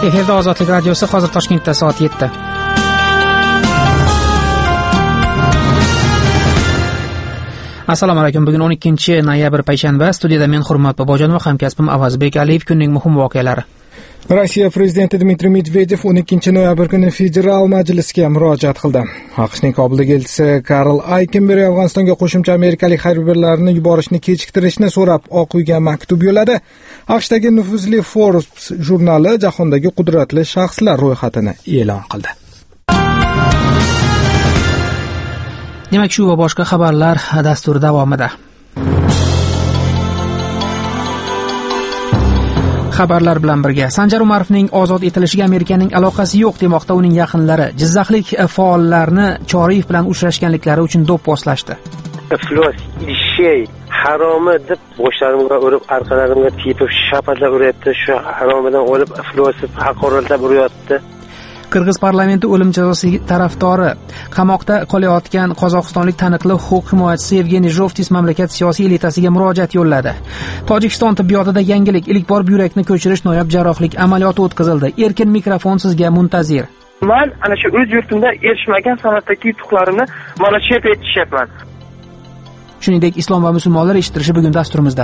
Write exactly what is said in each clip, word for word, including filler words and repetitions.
Efirda Ozodlik radiosi, hozir Toshkentda soat yetti. Assalomu alaykum. Bugun o'n ikkinchi noyabr payshanba. Studiyada men Hurmat Bobojon va hamkasbim Avazbek Aliyev. Kunning muhim voqealari. Rossiya prezidenti Dmitriy Medvedev o'n ikkinchi noyabr kuni federal majlisga murojaat qildi. AQShning Kobuldagi elchisi Karl Aykenberi Afg'onistonga qo'shimcha amerikalik harbiylarni yuborishni kechiktirishni so'rab Oq uyga maktub yo'lladi. AQShdagi nufuzli Forbes jurnali jahondagi qudratli shaxslar ro'yxatini e'lon qildi. Demak, shu va boshqa xabarlar dasturi davomida. Xabarlar bilan birga Sanjar Umarovning ozod etilishiga Amerikaning aloqasi yo'q demoqda uning yaqinlari. Jizzaxlik faollarni Choriyev bilan uchrashganliklari uchun do'pposlashdi. Iflos, ishey, haromi deb boshlarimga urib, orqalarimga tepib, shapatlab uryapti. Shu haromidan olib iflosib, haqoratlab uryapti. Qirg'iz parlamenti o'lim jazosi tarafdori qamoqda qolayotgan qozog'istonlik taniqli huquq himoyachisi Evgeniy Zhovtis mamlakat siyosiy elitasiga murojaat yo'lladi. Tojikiston tibbiyotida yangilik, ilk bor buyrakni ko'chirish noyob jarrohlik amaliyoti o'tkazildi. Erkin mikrofon sizga muntazir. Men ana shu o'z yurtimda erishmagan san'atdagi yutuqlarimni mana shu yerda yetishyapman. Shuningdek, islom va musulmonlar eshittirishi bugun dasturimizda.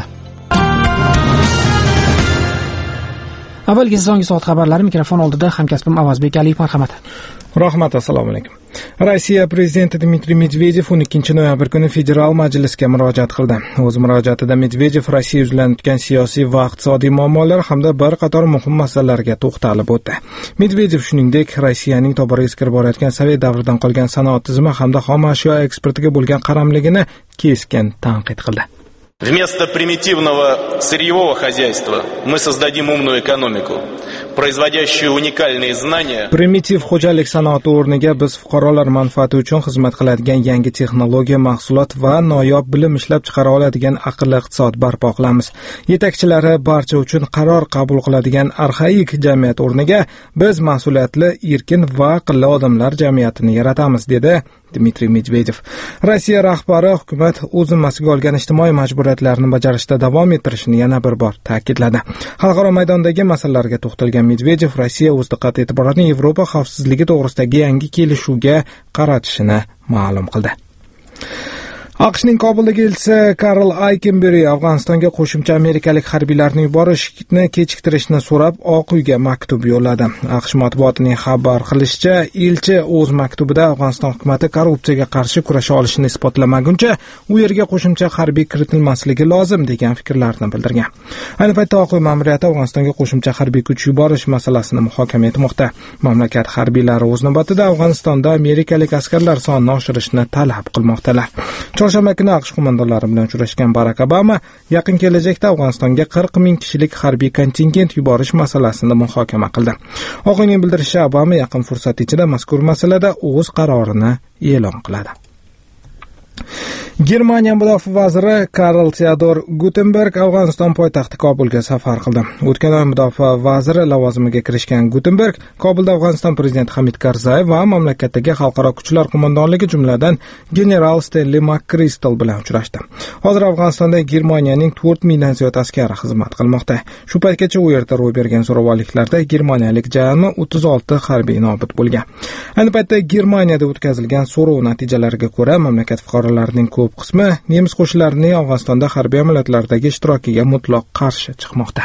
Avvalgi so'nggi soat xabarlari mikrofon oldida hamkasbim Avazbek Aliyev, marhamat. Rahmat, assalomu alaykum. Rossiya prezidenti Dmitriy Medvedev o'n ikkinchi noyabr kuni federal majlisga murojaat qildi. O'z murojaatida Medvedev Rossiya yuzidan o'tgan siyosiy va iqtisodiy muammolar hamda bir qator muhim masalalarga to'xtalib o'tdi. Medvedev shuningdek Rossiyaning tobora eskirib borayotgan sovet davridan qolgan sanoat tizimi hamda xom ashyo eksportiga bo'lgan qaramligini keskin tanqid qildi. Вместо примитивного сырьевого хозяйства мы создадим умную экономику, производящую уникальные знания. Primitiv xo'jalik sanoati o'rniga biz fuqarolar manfaati uchun xizmat qiladigan yangi texnologiya, mahsulot va noyob bilim ishlab chiqara oladigan aqlli iqtisod barpo qilamiz. Yetakchilari barcha uchun qaror qabul qiladigan arxaik jamiyat o'rniga biz mas'uliyatli, erkin va aqlli odamlar jamiyatini yaratamiz, dedi Dmitriy Medvedev. Rossiya rahbari hukumat o'z zimmasiga olgan ijtimoiy majburiyatlarni bajarishda davom ettirishini yana bir bor ta'kidladi. Xalqaro maydondagi masalalarga to'xtalgan Medvedev Rossiya o'z diqqat e'tiborini Yevropa xavfsizligi to'g'risidagi yangi kelishuvga qaratishini ma'lum qildi. AQShning Kobuldagi elchisi Karl Aykenberi Afg'onistonga qo'shimcha amerikalik harbiylarni yuborishni kechiktirishni so'rab Oq uyga maktub yo'lladi. AQSh matbuotining xabar qilishicha, elchi o'z maktubida Afg'oniston hukumatı korrupsiyaga qarshi kurasha olishini isbotlamaguncha u yerga qo'shimcha harbiy kiritilmasligi lozim degan fikrlarni bildirgan. Ayni paytda Oq uy ma'muriyati Afg'onistonga qo'shimcha harbiy kuch yuborish masalasini muhokama etmoqda. Mamlakat harbiylari o'z navbatida Afg'onistonda amerikalik askarlar sonini oshirishni talab qilmoqdalar. Chorshanba kuni AQSh qo'mondonlari bilan uchrashgan Barack Obama yaqin kelajakda Afg'onistonga qirq ming kishilik harbiy kontingent yuborish masalasini muhokama qildi. Oq uyning bildirishicha, Obama yaqin fursat ichida mazkur masalada o'z qarorini e'lon qiladi. Germaniya mudofaa vaziri Karl Theodor Gutenberg Afg'oniston poytaxti Kobulga safar qildi. O'tgan oy mudofaa vaziri lavozimiga kirishgan Gutenberg Kobulda Afg'oniston prezidenti Hamid Karzai va mamlakatdagi xalqaro kuchlar qo'mondonligi jumladan general Stanley McChrystal bilan uchrashdi. Hozir Afg'onistonda Germaniyaning to'rt mingdan ziyod askari xizmat qilmoqda. Shu paytgacha u yerda ro'y bergan zo'ravonliklarda germaniyalik jami o'ttiz olti harbiy nobud bo'lgan. Ayni paytda Germaniyada o'tkazilgan so'rov natijalariga ko'ra, mamlakat fuqarolarining ko'p qismi nemis qo'shinlarining Afg'onistonda harbiy amaliyotlardagi ishtirokiga mutlaq qarshi chiqmoqda.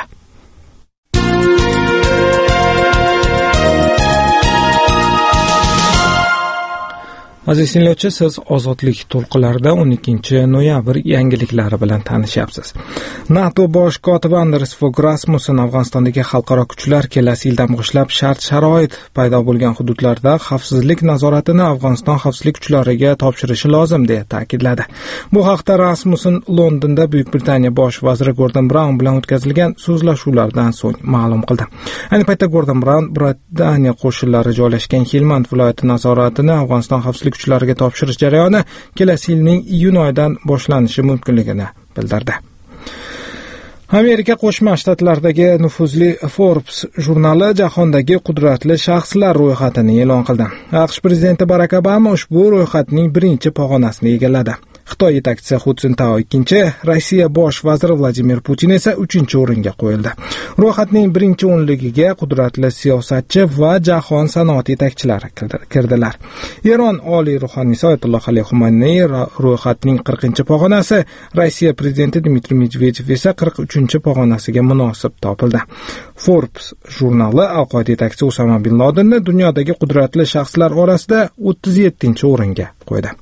Aziz tinglovchi, siz Ozodlik to'lqinlarida o'n ikkinchi noyabr yangiliklari bilan tanishyapsiz. NATO bosh kotibi Anders Fogh Rasmussen Afg'onistondagi xalqaro kuchlar kelasi yildan boshlab shart-sharoit paydo bo'lgan hududlarda xavfsizlik nazoratini Afg'oniston xavfsizlik kuchlariga topshirishi lozim deya ta'kidladi. Bu haqda Rasmussen Londonda Buyuk Britaniya bosh vaziri Gordon Brown bilan o'tkazilgan so'zlashuvlardan so'ng ma'lum qildi. Ayni paytda Gordon Brown Britaniya qo'shinlari joylashgan Helmand viloyati nazoratini Afg'oniston xavfsizlik kuchlariga topshirish jarayoni kelasi yilning iyun oyidan boshlanishi mumkinligini bildirdi. Amerika Qo'shma Shtatlaridagi nufuzli Forbes jurnali jahondagi qudratli shaxslar ro'yxatini e'lon qildi. AQSh prezidenti Barack Obama ushbu ro'yxatning birinchi pog'onasini egalladi. Xitoy yetakchisi Hu Jintao ikkinchi, Rossiya bosh vaziri Vladimir Putin esa uchinchi o'ringa qo'yildi. Ro'yxatning birinchi o'nligiga qudratli siyosatchi va jahon sanoat yetakchilari kirdilar. Eron oliy ruhoniysi Oyatulloh Ali Xumayniy ro'yxatning qirqinchi pog'onasi, Rossiya prezidenti Dmitriy Medvedev esa qirq uchinchi pog'onasiga munosib topildi. Forbes jurnali Al-Qoida yetakchisi Usama bin Ladenni dunyodagi qudratli shaxslar orasida o'ttiz yettinchi o'ringa qo'ydi.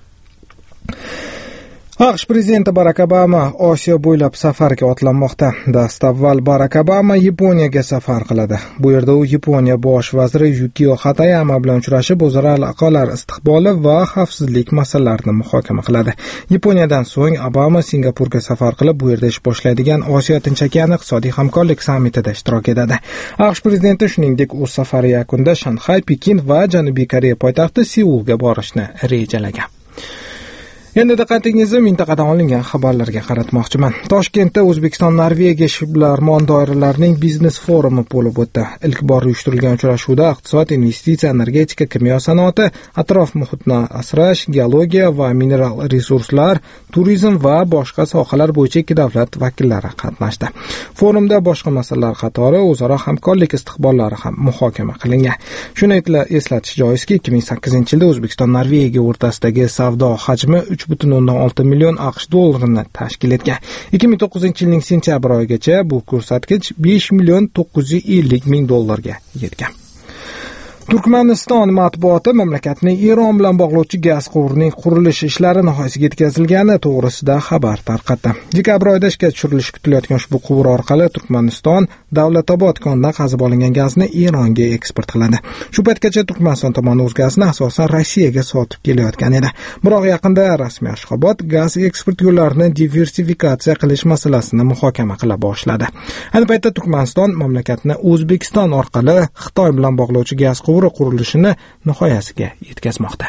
AQSh prezidenti Barak Obama Osiyo bo'ylab safarga otlanmoqda. Dastavval Barak Obama Yaponiyaga safar qiladi. Bu yerda u Yaponiya bosh vaziri Yukio Hatayama bilan uchrashib, o'zaro aloqalar istiqboli va xavfsizlik masalalarini muhokama qiladi. Yaponiyadan so'ng Obama Singapurga safar qilib, bu yerda ish boshlaydigan Osiyo Tinch okeani iqtisodiy hamkorlik sammitida ishtirok etadi. AQSh prezidenti shuningdek o'z safari yakunida Shanxay, Pekin va Janubiy Koreya poytaxti Seulga borishni rejalagan. Endi diqqatingizni mintaqadan olingan xabarlarga qaratmoqchiman. Toshkentda O'zbekiston-Norvegiya ishbilarmon doiralarining biznes forumi bo'lib o'tdi. Ilk bor uyushtirilgan uchrashuvda iqtisod, investitsiya, energetika, kimyo sanoati, atrof muhitni asrash, geologiya va mineral resurslar, turizm va boshqa sohalar bo'yicha ikki davlat vakillari qatnashdi. Forumda boshqa masalalar qatori o'zaro hamkorlik istiqbollari ham muhokama qilingan. Shuni eslatish joizki, ikki ming sakkizinchi yilda O'zbekiston-Norvegiya o'rtasidagi savdo hajmi uch butun o'ndan olti million AQSh dollarini tashkil etgan. ikki ming to'qqizinchi yilning sentyabr oyigacha bu ko'rsatkich besh million to'qqiz yuz ellik ming dollarga yetgan. Turkmaniston matbuoti mamlakatning Eron bilan bog'lovchi gaz quvurining qurilish ishlari nihoyasiga yetkazilgani to'g'risida xabar tarqatdi. Dekabr oyida ishga tushirilishi kutilayotgan ushbu quvur orqali Turkmaniston Davlatobod konidan qazib olingan gazni Eronga eksport qiladi. Shu paytgacha Turkmaniston tomoni o'z gazini asosan Rossiyaga sotib kelayotgan edi. Biroq yaqinda rasmiy Ashxobod gaz eksport yo'llarini diversifikatsiya qilish masalasini muhokama qila boshladi. Ayni paytda Turkmaniston mamlakatni O'zbekiston orqali Xitoy bilan bog'lovchi gaz quvuri qurilishini nihoyasiga yetkazmoqda.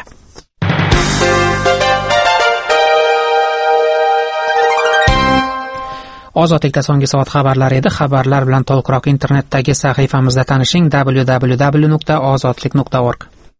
Ozodlikda so'nggi soat xabarlari edi. Xabarlar bilan to'liqroq internetdagi sahifamizda tanishing w w w nuqta ozodlik nuqta org.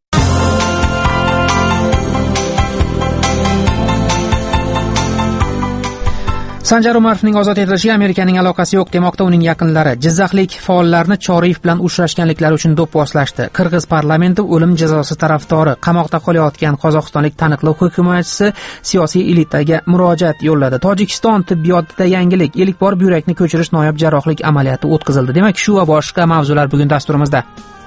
Sanjar Umarovning ozod etilishiga Amerikaning aloqasi yo'q demoqda uning yaqinlari. Jizzaxlik faollarni Choriyev bilan uchrashganliklari uchun do'pposlashdi. Qirg'iz parlamenti o'lim jazosi tarafdori, qamoqda qolayotgan qozog'istonlik taniqli huquq himoyachisi siyosiy elitaga murojaat yo'lladi. Tojikiston tibbiyotida yangilik, ilk bor buyrakni ko'chirish noyob jarrohlik amaliyoti o'tkazildi. Demak, shu va boshqa mavzular bugun dasturimizda.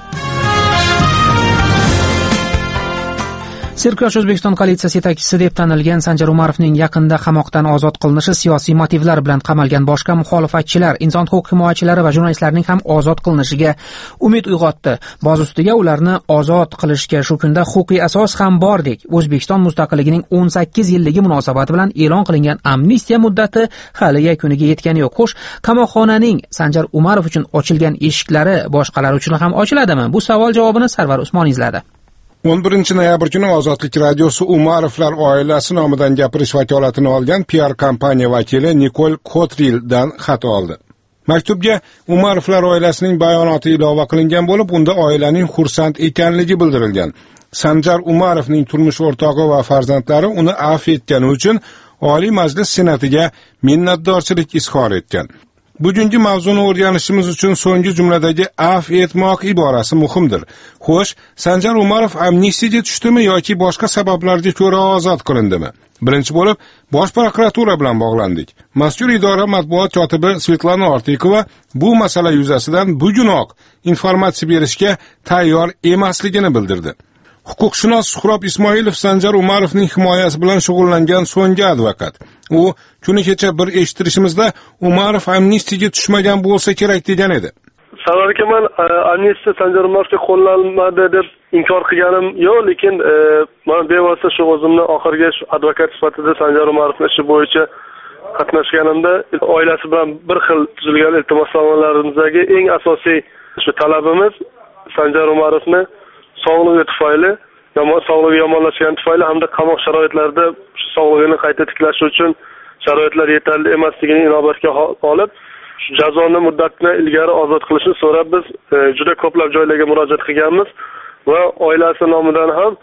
Sirkurash O'zbekiston koalitsiyasi yetakchisi deb tanilgan Sanjar Umarovning yaqinda qamoqdan ozod qilinishi siyosiy motivlar bilan qamalgan boshqa muxolifatchilar, inson huquq himoyachilari va jurnalistlarning ham ozod qilinishiga umid uyg'otdi. Boz ustiga ularni ozod qilishga shu kunda huquqiy asos ham bordek. O'zbekiston mustaqilligining o'n sakkiz yilligi munosabati bilan e'lon qilingan amnistiya muddati hali yakuniga yetgani yo'q. Xo'sh, qamoqxonaning Sanjar Umarov uchun ochilgan eshiklari boshqalar uchun ham ochiladimi? Bu savol javobini Sarvar Usmon izladi. o'n birinchi noyabr kuni Ozodlik radiosi Umarovlar oilasi nomidan gapirish vakolatini olgan P R kompaniya vakili Nikol Kotrildan xat oldi. Maktubga Umarovlar oilasining bayonoti ilova qilingan bo'lib, unda oilaning xursand ekanligi bildirilgan. Sanjar Umarovning turmush o'rtog'i va farzandlari uni afv etgani uchun Oliy Majlis Senatiga minnatdorchilik izhor etgan. Bugungi mavzuni o'rganishimiz uchun so'nggi jumladagi afv etmoq iborasi muhimdir. Xo'sh, Sanjar Umarov amnistiyaga tushdimi yoki boshqa sabablarga ko'ra ozod qilindimi? Birinchi bo'lib, Bosh prokuratura bilan bog'landik. Mazkur idora matbuot kotibi Svetlana Ortikova bu masala yuzasidan bugunoq informatsiya berishga tayyor emasligini bildirdi. Huquqshunos Suhrob Ismoilov Sanjar Umarovning himoyasi bilan shug'ullangan so'nggi advokat. U kuni kecha bir eshittirishimizda Umarov amnistiyaga tushmagan bo'lsa kerak degan edi. Savar aka, men amnistiya Sanjar Umarovga qo'llanmadi deb inkor qilganim yo'q, lekin men bevosita shu o'zimni oxirgi advokat sifatida Sanjar Umarovning ishi bo'yicha qatnashganimda oilasi bilan bir xil tuzilgan iltimosnomalarimizdagi eng asosiy shu talabimiz Sanjar Umarovni sog'lig'i tufayli, yomon sog'lig'i yomonlashgani tufayli hamda qamoq sharoitlarida sog'lig'ini qayta tiklash uchun sharoitlar yetarli emasligini inobatga olib, jazoni muddatini ilgari ozod qilishni so'rab biz e, juda ko'plab joylarga murojaat qilganmiz va oilasi nomidan ham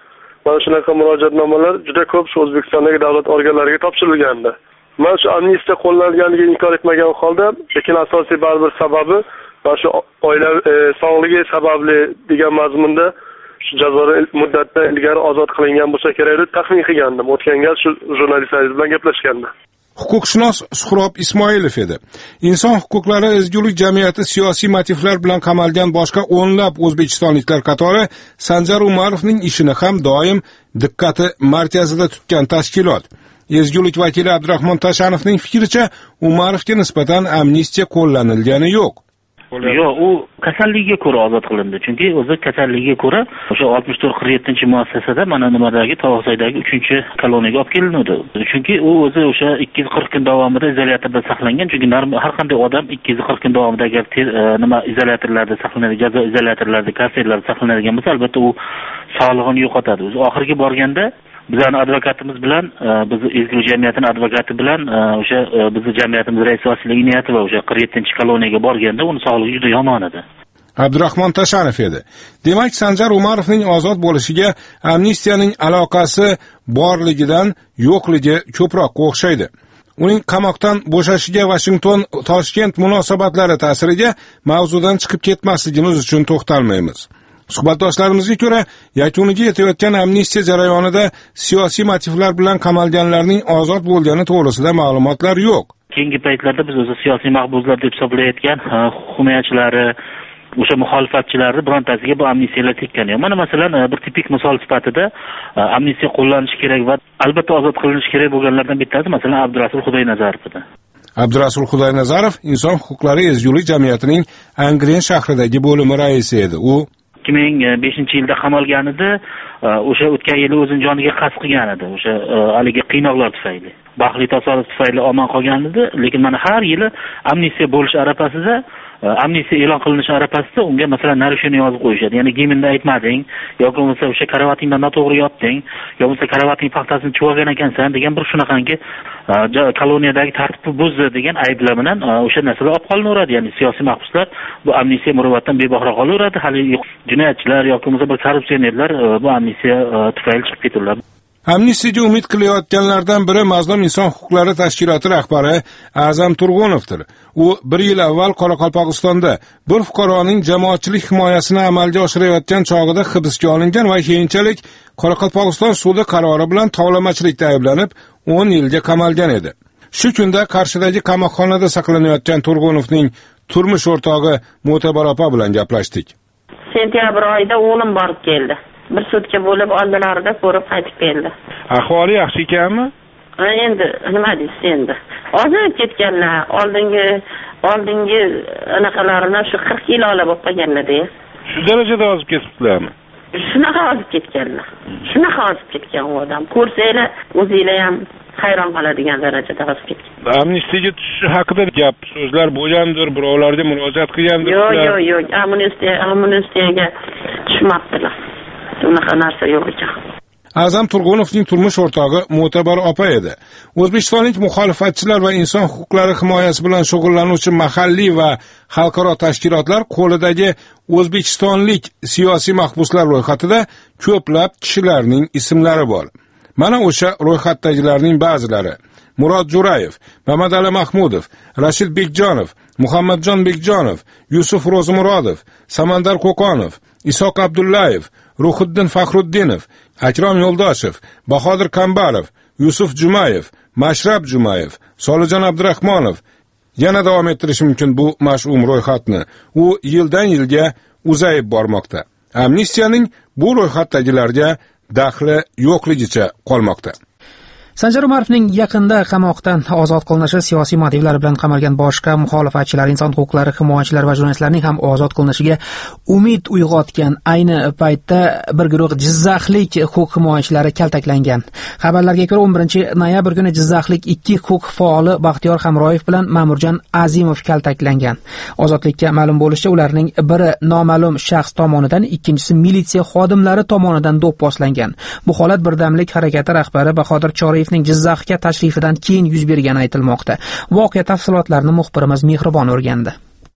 mana shunaqa murojaatnomalar juda ko'p shu O'zbekistondagi davlat organlariga topshirilgandi. Men shu amnistiya qo'llanilganiga inkor etmagan holda, lekin asosiy baribir sababi mana shu oila e, sog'ligi sababli degan mazmunda shu jazoni muddatdan ilgari ozod qilingan bo'lsa kerak deb taxmin qilgandim. O'tgan gal shu jurnalistlar bilan gaplashganda. Huquqshunos Suhrob Ismoilov edi. Inson huquqlari ezgulik jamiyati siyosiy motivlar bilan qamalgan boshqa o'nlab o'zbekistonliklar qatori Sanjar Umarovning ishini ham doim diqqati markazida tutgan tashkilot. Ezgulik vakili Abdurahmon Tashanovning fikricha, Umarovga nisbatan amnistiya qo'llanilgani yo'q. Yo'q, u kasalligiga ko'ra ozod qilindi. Chunki o'zi kasalligiga ko'ra o'sha oltmish to'rt qirq yettinchi muassasada mana nimadagi Tog'oqsoydagi uchinchi koloniyaga olib kelinadi. Chunki u o'zi o'sha ikki yuz qirq kun davomida izolyatorda saqlangan. Chunki har qanday odam ikki yuz qirq kun davomida agar nima izolyatorlarda saqlanadi, jazo izolyatorlarida, karsellarda saqlanadigan bo'lsa, albatta u sog'lig'ini yo'qotadi. O'zi oxirgi borganda bizning advokatimiz bilan, biz ezgulik jamiyatining advokati bilan o'sha bizning jamiyatimiz raisi Vasiliy Iniyatov va o'sha qirq yettinchi koloniyaga borganda uni sog'ligi juda yomon edi. Abdurahmon Tashanov edi. Demak, Sanjar Umarovning ozod bo'lishiga amnistiyaning aloqasi borligidan yo'qligi ko'proq o'xshaydi. Uning qamoqdan bo'shashiga Washington-Toshkent munosabatlari ta'siriga mavzudan chiqib ketmasligimiz uchun to'xtalmaymiz. Suhbatdoshlarimizga ko'ra, yakuniga yetayotgan amnistiya jarayonida siyosiy motivlar bilan qamalganlarning ozod bo'lgani to'g'risida ma'lumotlar yo'q. Keyingi paytlarda biz o'zi siyosiy mahbuslar deb hisoblayotgan huquq himoyachilari, o'sha muxolifatchilarni birontasiga bu amnistiyalar tekkani yo'q. Mana masalan, bir tipik misol sifatida amnistiya qo'llanishi kerak va albatta ozod qilinishi kerak bo'lganlardan bittasi masalan Abdurasul Xudoynazarov edi. Abdurasul Xudoynazarov inson huquqlari ezgulik jamiyatining Angren shahridagi bo'limi raisi edi. U ikki ming beshinchi yilda qamalgan edi. O'sha o'tgan yili o'zining joniga qasd qilgan edi. O'sha haligi qiynoqlar tufayli, baxtli tasodif tufayli omon qolgan edi, lekin mana har yili amnistiya bo'lish arafasida, amnistiya e'lon qilinishi arafasida unga masalan narusheni yozib qo'yishadi. Ya'ni gimnda aytmading, yoki bo'lmasa o'sha karavatingdan noto'g'ri yotding, yoki bo'lmasa karavating paxtasini chuvagan ekansan degan bir shunaqangi koloniyadagi tartibni buzdi degan ayblar bilan o'sha narsalar olib qolinaveradi. Ya'ni siyosiy mahbuslar bu amnistiya muruvvatdan bebahra qolaveradi. Hali jinoyatchilar yoki bo'lmasa bir korrupsionerlar bu amnistiya tufayli chiqib ketadilar. Amnistiyaga umid qilayotganlardan biri Mazlum inson huquqlari tashkiloti rahbari A'zam Turg'unovdir. U bir yil avval Qoraqalpog'istonda bir fuqaroning jamoatchilik himoyasini amalga oshirayotgan chog'ida hibsga olingan va keyinchalik Qoraqalpog'iston sudi qarori bilan tovlamachilikda ayblanib o'n yilga qamalgan edi. Shu kunda Qarshidagi qamoqxonada saqlanayotgan Turg'unovning turmush o'rtog'i Mo'tabar opa bilan gaplashdik. Sentyabr oyida o'g'lim borib keldi. Bir sutka bo'lib oldilarida ko'rib qaytib keldi. Ahvoli yaxshi ekanmi? Ha, endi nima deysiz endi? Ozib ketganlar, oldingi oldingi anaqalarini shu qirq yil olib qolganlar-da. Shu darajada ozib ketibdilarmi? Shunaqa ozib ketganlar. Shunaqa ozib ketgan u odam. Ko'rsanglar, o'zinglar ham hayron qoladigan darajada ozib ketgan. Amnistiyaga tushishi haqida gap so'zlar bo'lgandir, birovlarga murojaat qilgandir. Yo'q, yo'q, yo'q, amnistiya, amnistiyaga tushmabdilar. Unaqa narsa yo'q ekan. A'zam Turg'unovning turmush o'rtog'i Mo'tabar opa edi. O'zbekistonlik muxolifatchilar va inson huquqlari himoyasi bilan shug'ullanuvchi mahalliy va xalqaro tashkilotlar qo'lidagi o'zbekistonlik siyosiy mahbuslar ro'yxatida ko'plab kishilarning ismlari bor. Mana o'sha ro'yxatdagilarning ba'zilari: Murod Jo'rayev, Mamadali Mahmudov, Rashid Bekjonov, Muhammadjon Bekjonov, Yusuf Ro'zimurodov, Samandar Qo'qonov, Isoq Abdullayev, Ruhiddin Faxruddinov, Akrom Yo'ldoshev, Bahodir Kambarov, Yusuf Jumayev, Mashrab Jumayev, Solijon Abdurahmonov. Yana davom ettirish mumkin bu mash'um ro'yxatni. U yildan yilga uzayib bormoqda. Amnistiyaning bu ro'yxatdagilarga daxli yo'qligicha qolmoqda. Sanjar Umarovning yaqinda qamoqdan ozod qilinishi siyosiy motivlar bilan qamalgan boshqa muxolifatchilar, inson huquqlari himoyachilar va jurnalistlarning ham ozod qilinishiga umid uyg'otgan ayni paytda bir guruh jizzaxlik huquq himoyachilari kaltaklangan. Xabarlarga ko'ra o'n birinchi noyabr kuni jizzaxlik ikki huquq faoli Baxtiyor Hamroyev bilan Ma'murjon Azimov kaltaklangan. Ozodlikka ma'lum bo'lishicha, ularning biri noma'lum shaxs tomonidan, ikkinchisi militsiya xodimlari tomonidan do'pposlangan. Bu holat Birdamlik harakati rahbari Bahodir Choriyev Jizzaxga tashrifidan keyin yuz bergani aytilmoqda. Voqea tafsilotlarini muxbirimiz Mehribon o'rgandi.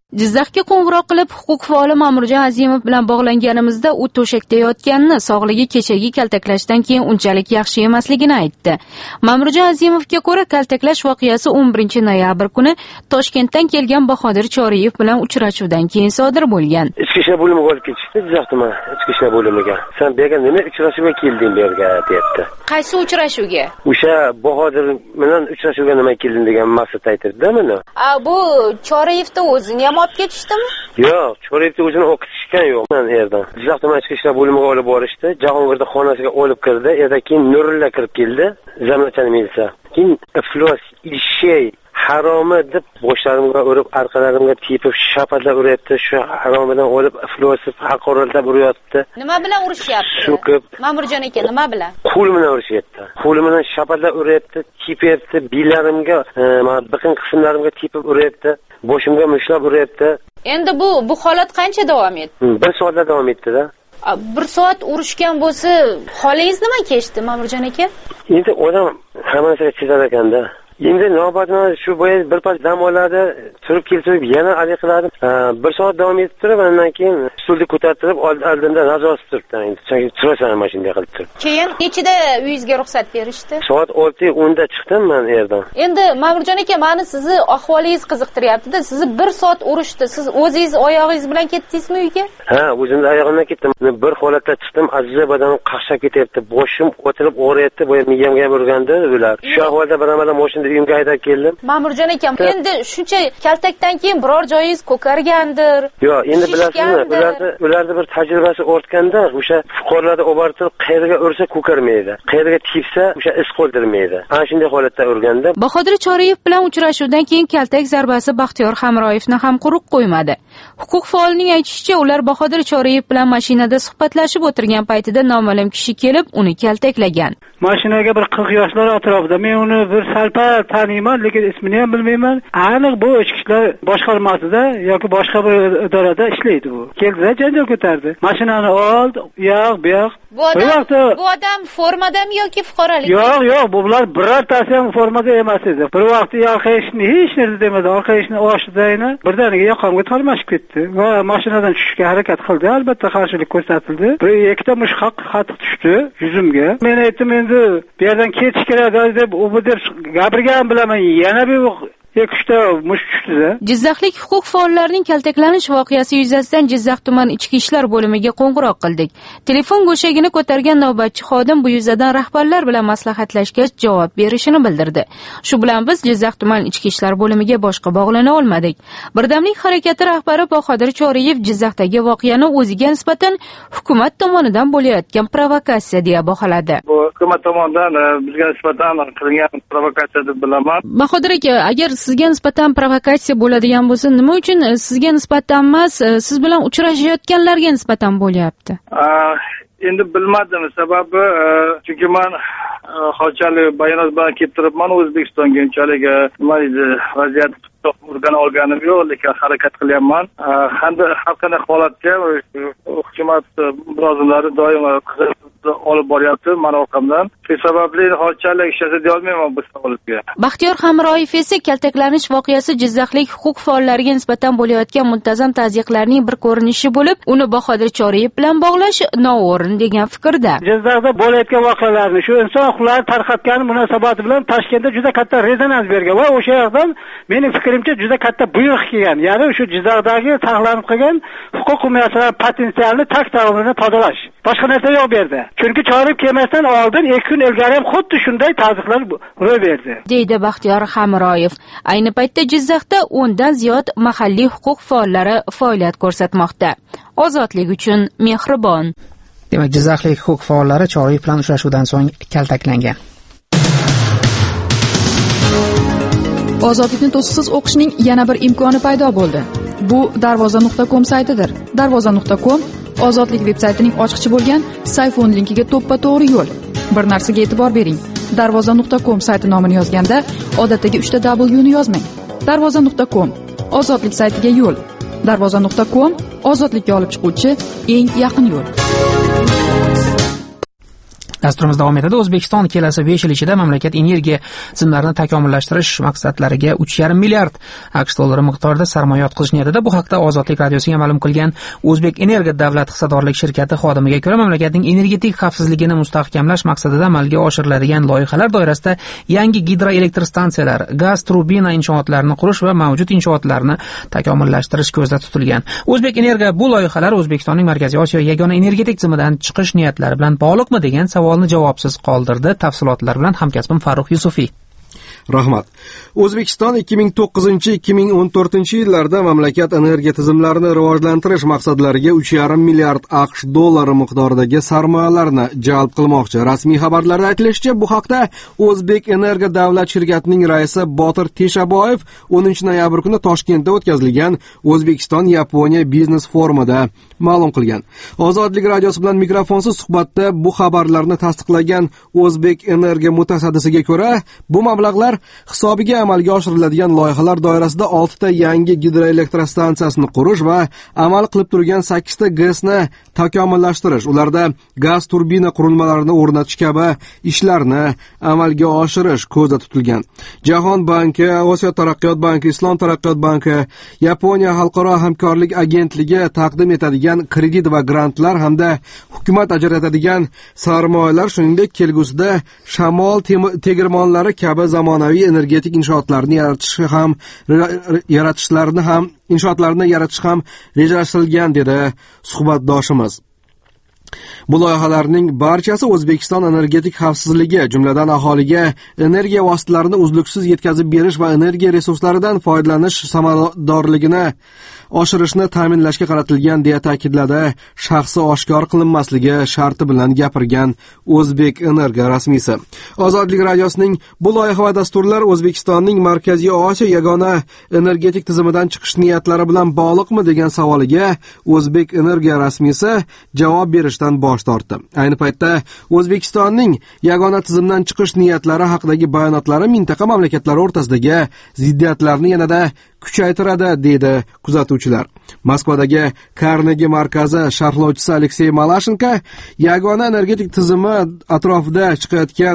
Jizzaxga qo'ng'iroq qilib huquq faoli Ma'murjon Azimov bilan bog'langanimizda u to'shakda yotganini, sog'ligi kechagi kaltaklashdan keyin unchalik yaxshi emasligini aytdi. Ma'murjon Azimovga ko'ra, kaltaklash voqeasi o'n birinchi noyabr kuni Toshkentdan kelgan Bahodir Choriyev bilan uchrashuvdan keyin sodir bo'lgan. Ichki ishlar bo'limiga olib ketishdi, Jizzaxda mana ichki ishlar bo'limiga. Sen bu yerga nima uchrashuvga kelding bu yerga deyapti. Qaysi uchrashuvga? O'sha Bahodir bilan uchrashuvga nima kelding degan maqsad aytdi-da mana. A bu Choriyevni o'zini ham olib ketishdimi? Yo'q, Choriyevni o'zini o'qitishgan yo'q. Men yerdan Jizzaxda ichki ishlar bo'limiga olib borishdi. Jahongirda xonasiga olib kirdi. Yerda keyin Nurulla kirib keldi. Zamochani milisa. Keyin iflos ishey haromi deb boshlarimga urib, orqalarimga tepib, shapatlab uryapti. Shu haromidan olib iflosib, haqoratlab uryapti. Nima bilan urishyapti? So'kib. Ma'murjon aka, nima bilan? Qo'l bilan urishyapti. Qo'li bilan shapatlab uryapti, tepyapti, bilarimga, mana biqin qismlarimga tepib uryapti. Boshimga mushlab uryapti. Endi bu bu holat qancha davom etdi? Bir soatda davom etdi-da. Bir soat urushgan bo'lsa, holingiz nima kechdi, Ma'murjon aka? Endi odam hamma narsaga chidar ekanda. Endi navbatma shu bo'yi bir pas dam oladi, turib kelib yana ali qiladi. Bir soat davom etib turib, undan keyin stulni ko'tartirib, oldimda nazorat turibdi. Endi chunki turasan mashinada qilib turib. Keyin nechida uyingizga ruxsat berishdi? Soat olti o'nda chiqdim men yerdan. Endi Ma'murjon aka, meni sizni ahvolingiz qiziqtiryapti-da. Sizni bir soat urishdi. Siz o'zingiz oyog'ingiz bilan ketdingizmi uyga? Ha, o'zimni oyog'imdan ketdim. Bir holatda chiqdim, aziza badanim qaqshab ketyapti. Boshim o'tirib og'riyapti, bu miyamga ham urgandi ular. Shu ahvolda baraman mashinada uyimga haydab keldim. Ma'murjon akam, endi shuncha kaltakdan keyin biror joyingiz ko'kargandir. Yo'q, endi bilasizmi, ularda ularda bir tajribasi ortganda, o'sha fuqarolarni obortirib qayerga ursa ko'karmaydi. Qayerga tepsa, o'sha iz qoldirmaydi. Ana shunday holatda urganda. Bahodir Choriyev bilan uchrashuvdan keyin kaltak zarbasi Baxtiyor Hamroyevni ham quruq qo'ymadi. Huquq faolining aytishicha, ular Bahodir Choriyev bilan mashinada suhbatlashib o'tirgan paytida noma'lum kishi kelib, uni kaltaklagan. Mashinaga bir qirq yoshlar atrofida. Men uni bir salpa taniyman, lekin ismini ham bilmayman. Aniq bu ichki ishlar boshqarmasida yoki boshqa bir idorada ishlaydi bu. Keldi-da, janjal ko'tardi. Mashinani oldi, u yoq, bu yoq. Bu odam, bu odam formadami yoki fuqarolik? Yo'q, yo'q, bular birortasi ham formada emas edi. Bir vaqt orqa eshikni hech narsa demadi, orqa eshikni ochdi-dayna, birdaniga yoqamga tormashib ketdi va mashinadan tushishga harakat qildi. Albatta qarshilik ko'rsatildi. Bir ikkita mushaq qattiq tushdi yuzimga. Men aytdim, endi bu yerdan ketish kerak deb, u deb gapirgan bilaman, yana bir Ekishda mush tushdi-da. Jizzaxlik huquq faollarining kaltaklanish voqeasi yuzasidan Jizzax tuman ichki ishlar bo'limiga qo'ng'iroq qildik. Telefon go'shagini ko'targan navbatchi xodim bu yuzadan rahbarlar bilan maslahatlashgach javob berishini bildirdi. Shu bilan biz Jizzax tuman ichki ishlar bo'limiga boshqa bog'lana olmadik. Birdamlik harakati rahbari Bahodir Choriyev Jizzaxdagi voqeani o'ziga nisbatan hukumat tomonidan bo'layotgan provokatsiya deya baholadi. Bu hukumat tomonidan bizga nisbatan qilingan provokatsiya deb bilaman. Bahodir aka, agar sizga nisbatan provokatsiya bo'ladigan bo'lsa, nima uchun sizga nisbatan emas, siz bilan uchrashayotganlarga nisbatan bo'lyapti? Endi bilmadim, sababi chunki men hozirchalik bayonot bilan kelib turibman O'zbekistonga, unchalik nima deydi, vaziyat o'rgana olganim yo'q, lekin harakat qilyapman. Hamda har qanday holatga hukumat mulozimlari doim olib boryapti men orqamdan. Shu sababli hozirchalik ishlasa deya olmayman bu savolga. Baxtiyor Hamroyev esa kaltaklanish voqeasi Jizzaxlik huquq faollariga nisbatan bo'layotgan muntazam tazyiqlarning bir ko'rinishi bo'lib, uni Bahodir Choriyev bilan bog'lash noo'rin degan fikrda. Jizzaxda bo'layotgan voqealarni shu inson huquqlari tarqatgani munosabati bilan Toshkentda juda katta rezonans bergan va o'sha yoqdan mening fikrimcha juda katta buyruq kelgan. Ya'ni shu Jizzaxdagi saqlanib qolgan huquq himoyachilari potensialini tak davomida tozalash. Boshqa narsa yo'q bu yerda. Chunki Choriyev kelmasdan oldin ikki kun ilgari ham xuddi shunday tazyiqlar ro'y berdi, deydi Baxtiyor Hamroyev. Ayni paytda Jizzaxda o'ndan ziyod mahalliy huquq faollari faoliyat ko'rsatmoqda. Ozodlik uchun mehribon. Demak, Jizzaxlik huquq faollari Choriyev bilan uchrashuvdan so'ng kaltaklangan. Ozodlikni to'siqsiz o'qishning yana bir imkoni paydo bo'ldi. Bu darvoza nuqta com saytidir. darvoza nuqta com Ozodlik veb-saytining ochiqchi bo'lgan sayfon linkiga to'ppa-to'g'ri yo'l. Bir narsaga e'tibor bering. darvoza nuqta com sayti nomini yozganda odatdagi uchta W ni yozmang. darvoza nuqta com Ozodlik saytiga yo'l. darvoza nuqta com ozodlikka olib chiquvchi eng yaqin yo'l. Dasturimiz davom etadi. O'zbekiston kelasi besh yil ichida mamlakat energiya tizimlarini takomillashtirish maqsadlariga uch yarim milliard aqsh dollari miqdorida sarmoya yotqizish niyatida. Bu haqda Ozodlik radiosiga ma'lum qilgan O'zbek Energo davlat hissadorlik shirkati xodimiga ko'ra, mamlakatning energetik xavfsizligini mustahkamlash maqsadida amalga oshiriladigan loyihalar doirasida yangi gidroelektr stansiyalar, gaz turbina inshootlarini qurish va mavjud inshootlarni takomillashtirish ko'zda tutilgan. O'zbek Energo bu loyihalar O'zbekistonning Markaziy Osiyo yagona energetik tizimidan chiqish niyatlari bilan bog'liqmi degan savolni javobsiz qoldirdi. Tafsilotlar bilan hamkasbim Farruh Yusufiy. Rahmat. O'zbekiston ikki ming to'qqizinchi ikki ming o'n to'rtinchi yillarda mamlakat energiya tizimlarini rivojlantirish maqsadlariga uch yarim milliard aqsh dollari miqdoridagi sarmoyalarni jalb qilmoqchi. Rasmiy xabarlarda aytilishicha, bu haqda O'zbek Energo davlat shirkatining raisi Botir Teshaboyev o'ninchi noyabr kuni Toshkentda o'tkazilgan O'zbekiston Yaponiya biznes forumida ma'lum qilgan. Ozodlik radiosi bilan mikrofonsiz suhbatda bu xabarlarni tasdiqlagan O'zbek Energo mutasaddisiga ko'ra, bu mablag'lar hisobiga amalga oshiriladigan loyihalar doirasida oltita yangi gidroelektr stansiyasini qurish va amal qilib turgan sakkizta GESni takomillashtirish, ularda gaz turbina qurilmalarini o'rnatish kabi ishlarni amalga oshirish ko'zda tutilgan. Jahon banki, Osiyo taraqqiyot banki, Islom taraqqiyot banki, Yaponiya xalqaro hamkorlik agentligi taqdim etadigan kredit va grantlar hamda hukumat ajratadigan sarmoyalar, shuningdek kelgusida shamol tegirmonlari kabi zamonaviy energetik inshootlarni yaratish ham yaratishlarini ham inshootlarni yaratish ham rejalashtirilgan, dedi suhbatdoshimiz. Bu loyihalarning barchasi O'zbekiston energetik xavfsizligi, jumladan aholiga energiya vositalarini uzluksiz yetkazib berish va energiya resurslaridan foydalanish samaradorligini oshirishni ta'minlashga qaratilgan, deya ta'kidladi shaxsi oshkor qilinmasligi sharti bilan gapirgan O'zbek Energo rasmiysi. Ozodlik radiosining bu loyiha va dasturlar O'zbekistonning Markaziy Osiyo yagona energetik tizimidan chiqish niyatlari bilan bog'liqmi degan savoliga O'zbek Energo rasmiysi javob berishdan bosh tortdi. Ayni paytda O'zbekistonning yagona tizimdan chiqish niyatlari haqidagi bayonotlari mintaqa mamlakatlari o'rtasidagi ziddiyatlarni yanada kuchaytiradi, deydi kuzatuvchilar. Moskvadagi Carnegie markazi sharhlovchisi Aleksey Malashenko yagona energetik tizimi atrofida chiqayotgan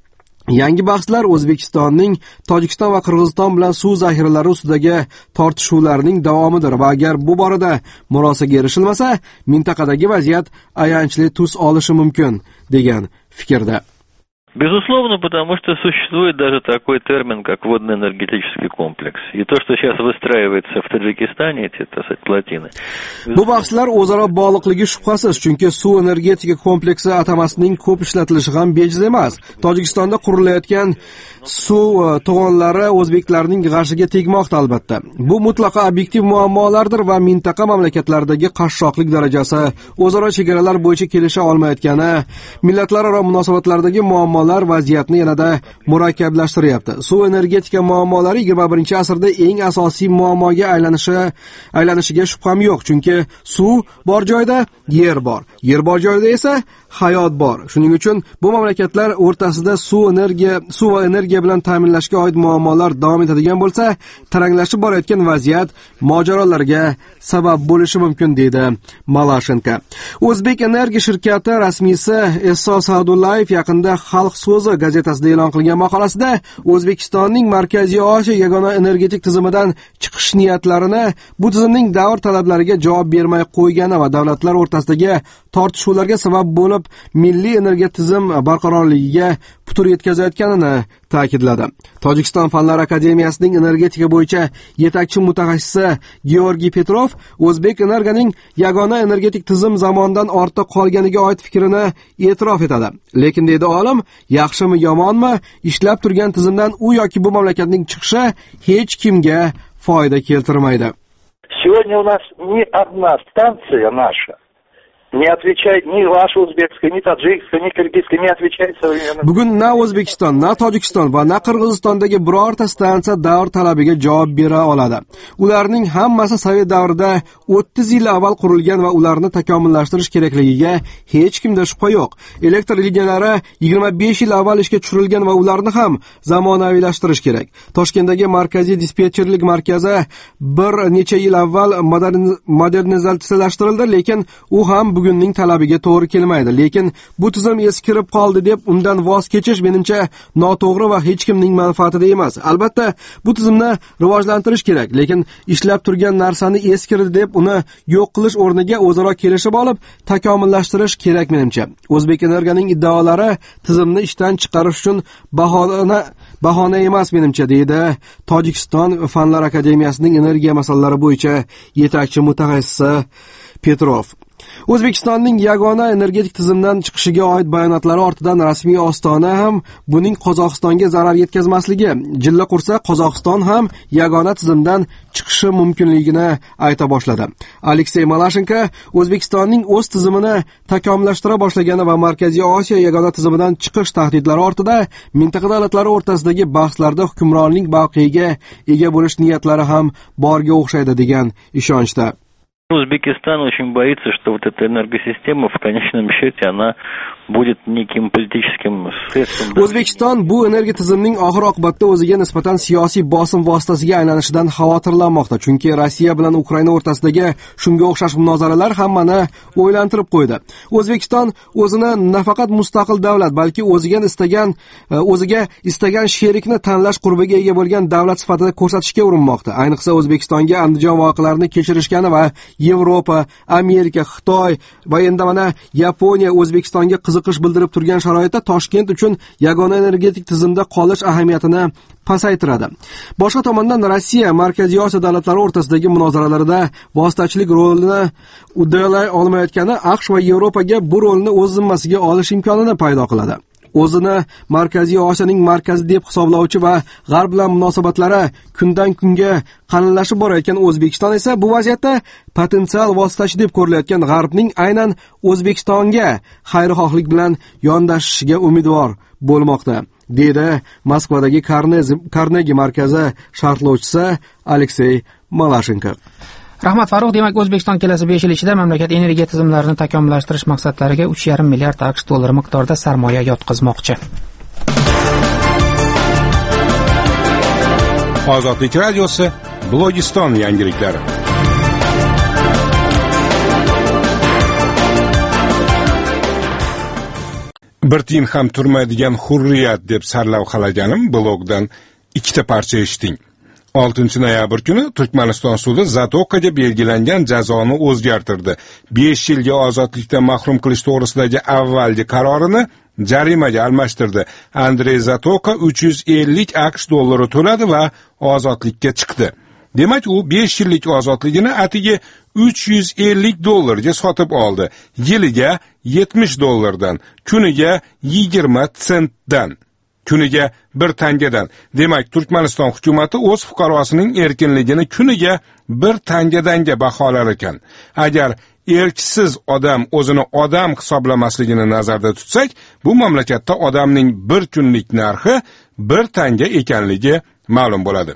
yangi bahslar O'zbekistonning Tojikiston va Qirg'iziston bilan suv zaxiralari ustidagi tortishuvlarning davomidir va agar bu borada murosaga erishilmasa, mintaqadagi vaziyat ayanchli tus olishi mumkin, degan fikrda. Безусловно, потому что существует даже такой термин, как водно-энергетический комплекс. И то, что сейчас выстраивается в Таджикистане, эти, так сказать, плотины. Bu bahslar o'zaro bog'liqligi shubhasiz, chunki suv energetika kompleksi atamasining ko'p ishlatilishi ham bejiz emas. Tojikistonda qurilayotgan suv to'g'onlari o'zbeklarning g'ashiga tegmoqda albatta. Bu mutlaqo obyektiv muammolardir va mintaqa mamlakatlaridagi qashshoqlik darajasi, o'zaro chegaralar bo'yicha kelisha olmayotgani, millatlararo munosabatlardagi muammolar vaziyatni yanada murakkablashtiryapti. Suv energetika muammolari yigirma birinchi asrda eng asosiy muammoga aylanishi aylanishiga shubham yo'q, chunki suv bor joyda yer bor, yer bor joyda esa hayot bor. Shuning uchun bu mamlakatlar o'rtasida suv energiya suv va energiya bilan ta'minlashga oid muammolar davom etadigan bo'lsa, taranglashib borayotgan vaziyat mojarolarga sabab bo'lishi mumkin, deydi Malashenko. O'zbek Energo shirkati rasmiysi Esso Sa'dullayev yaqinda Xalq so'zi gazetasida e'lon qilgan maqolasida O'zbekistonning Markaziy Osiyo yagona energetik tizimidan chiqish niyatlarini bu tizimning davr talablariga javob bermay qo'ygani va davlatlar o'rtasidagi tortishuvlarga sabab bo'lib milliy energiya tizim barqarorligiga putur yetkazayotganini ta'kidladi. Tojikiston Fanlar akademiyasining energetika bo'yicha yetakchi mutaxassisi Georgiy Petrov O'zbek Energoning yagona energetik tizim zamondan ortda qolganiga oid fikrini e'tirof etadi. Lekin, deydi olim, yaxshimi yomonmi, ishlab turgan tizimdan u yoki bu mamlakatning chiqishi hech kimga foyda keltirmaydi. Сегодня у нас ни одна станция наша не отвечает ни ваша узбекская, ни таджикская, ни киргизская, не отвечает современным. Bugun na O'zbekiston, na Tojikiston va na Qirg'izistondagi birorta stansiya davr talabiga javob bera oladi. Ularning hammasi Sovet davrida o'ttiz yil avval qurilgan va ularni takomillashtirish kerakligiga hech kimda shubha yo'q. Elektr liniyalari yigirma besh yil avval ishga tushirilgan va ularni ham zamonaviylashtirish kerak. Toshkentdagi markaziy dispetcherlik markazi bir necha yil avval modernizatsiyalashtirildi, lekin u ham bugunning talabiga to'g'ri kelmaydi, lekin bu tizim eskirib qoldi deb undan voz kechish menimcha noto'g'ri va hech kimning manfaatida emas. Albatta, bu tizimni rivojlantirish kerak, lekin ishlab turgan narsani eskirdi deb uni yo'q qilish o'rniga o'zaro kelishib olib, takomillashtirish kerak menimcha. O'zbek Energiyaning iddaolari tizimni ishdan chiqarish uchun bahona bahona emas menimcha, deydi Tojikiston Fanlar akademiyasining energiya masalalari bo'yicha yetakchi mutaxassisi Petrov. O'zbekistonning yagona energetik tizimdan chiqishiga oid bayonotlari ortidan rasmiy ostona ham buning Qozog'istonga zarar yetkazmasligi, jilla qursa Qozog'iston ham yagona tizimdan chiqishi mumkinligini ayta boshladi. Aleksey Malashenko O'zbekistonning o'z tizimini takomillashtira boshlagani va Markaziy Osiyo yagona tizimidan chiqish tahdidlari ortida mintaqa davlatlari o'rtasidagi bahslarda hukmronlik mavqeyiga ega bo'lish niyatlari ham borga o'xshaydi degan ishonchda. Узбекистан очень боится, что вот эта энергосистема в конечном счете она будет неким политическим средством. O'zbekiston bu energiya tizimining oxir oqibatda o'ziga nisbatan siyosiy bosim vositasiga aylanishidan xavotirlanmoqda, chunki Rossiya bilan Ukraina o'rtasidagi shunga o'xshash munozaralar hammani o'ylantirib qo'ydi. O'zbekiston o'zini nafaqat mustaqil davlat, balki o'ziga istagan o'ziga istagan sherikni tanlash qurbiga ega bo'lgan davlat sifatida ko'rsatishga urinmoqda. Ayniqsa O'zbekistonga Andijon voqealarini kechirishgani va Yevropa, Amerika, Xitoy va endi mana Yaponiya O'zbekistonga qiziqish bildirib turgan sharoitda Toshkent uchun yagona energetik tizimda qolish ahamiyatini pasaytiradi. Boshqa tomondan Rossiya Markaziy Osiyo davlatlari o'rtasidagi munozaralarda vositachilik rolini uddalay olmayotgani AQSh va Yevropaga bu rolni o'z zimmasiga olish imkonini paydo qiladi. O'zini Markaziy Osiyoning markazi deb hisoblovchi va G'arb bilan munosabatlari kundan kunga qalinlashib borayotgan O'zbekiston esa bu vaziyatda potensial vositachi deb ko'rilayotgan G'arbning aynan O'zbekistonga xayrixohlik bilan yondashishiga umidvor bo'lmoqda, deydi Moskvadagi Carnegie markazi sharhlovchisi Aleksey Malashenko. Rahmat Farruh, demak O'zbekiston kelasi besh yil ichida mamlakat energiya tizimlarini takomillashtirish maqsadlariga uch yarim milliard AQSh dollari miqdorida sarmoya yotqizmoqchi. Ozodlik radiosi Blogiston yangiliklari. Bir tiyin ham turmaydigan hurriyat deb sarlavhalaganim blogdan ikkita parcha eshiting. oltinchi noyabr kuni Turkmaniston sudi Zatokaga belgilangan jazoni o'zgartirdi. besh yilga ozodlikdan mahrum qilish to'g'risidagi avvalgi qarorini jarimaga almashtirdi. Andrey Zatoka uch yuz ellik AQSh dollari to'ladi va ozodlikka chiqdi. Demak, u besh yillik ozodligini atigi uch yuz ellik dollarga sotib oldi. Yiliga yetmish dollardan, kuniga yigirma sentdan. Kuniga bir tangadan. Demak, Turkmaniston hukumatı o'z fuqarosining erkinligini kuniga bir tangadanga baholar ekan. Agar erksiz odam o'zini odam hisoblamasligini nazarda tutsak, bu mamlakatda odamning bir kunlik narxi bir tanga ekanligi ma'lum bo'ladi.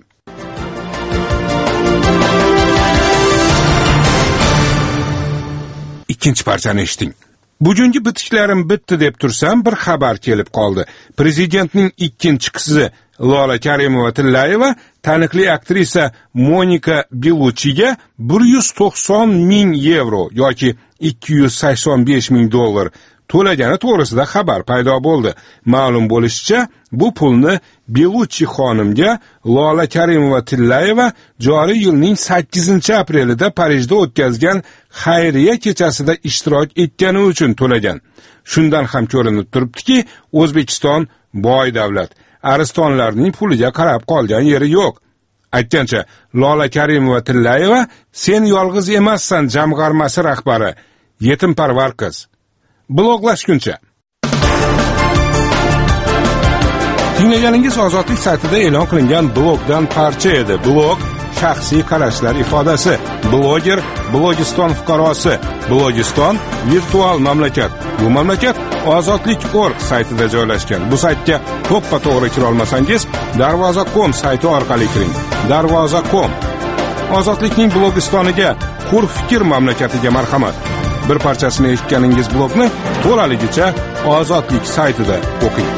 Ikkinchi parchani eshiting. Bugungi bitiklarim bitdi deb tursam, bir xabar kelib qoldi. Prezidentning ikkinchi qizi Lola Karimova-Tillayeva taniqli aktrisa Monika Beluchiga bir yuz to'qson ming yevro yoki ikki yuz sakson besh ming dollar to'lagani to'g'risida xabar paydo bo'ldi. Ma'lum bo'lishicha, bu pulni Beluchi xonimga Lola Karimova-Tillayeva joriy yilning sakkizinchi aprelida Parijda o'tkazgan xayriya kechasida ishtirok etgani uchun to'lagan. Shundan ham ko'rinib turibdiki, O'zbekiston boy davlat. Aristonlarning puliga qarab qolgan yeri yo'q. Aytgancha, Lola Karimova-Tillayeva sen yolg'iz emassan jamg'armasi rahbari, yetimparvar qiz. Bloglashguncha. Tinglaganingiz Ozodlik saytida e'lon qilingan blogdan parcha edi. Blog shaxsiy qarashlar ifodasi. Bloger Blogiston fuqarosi. Blogiston virtual mamlakat. Bu mamlakat ozodlik nokta org saytida joylashgan. Bu saytga to'ppa-to'g'ri kira olmasangiz, darvoza nokta com sayti orqali kiring. darvoza nokta com. Ozodlikning Blogistoniga, hur fikr mamlakatiga marhamat. Bir parchasini eshitganingiz blogni to'laligicha Ozodlik saytida o'qing.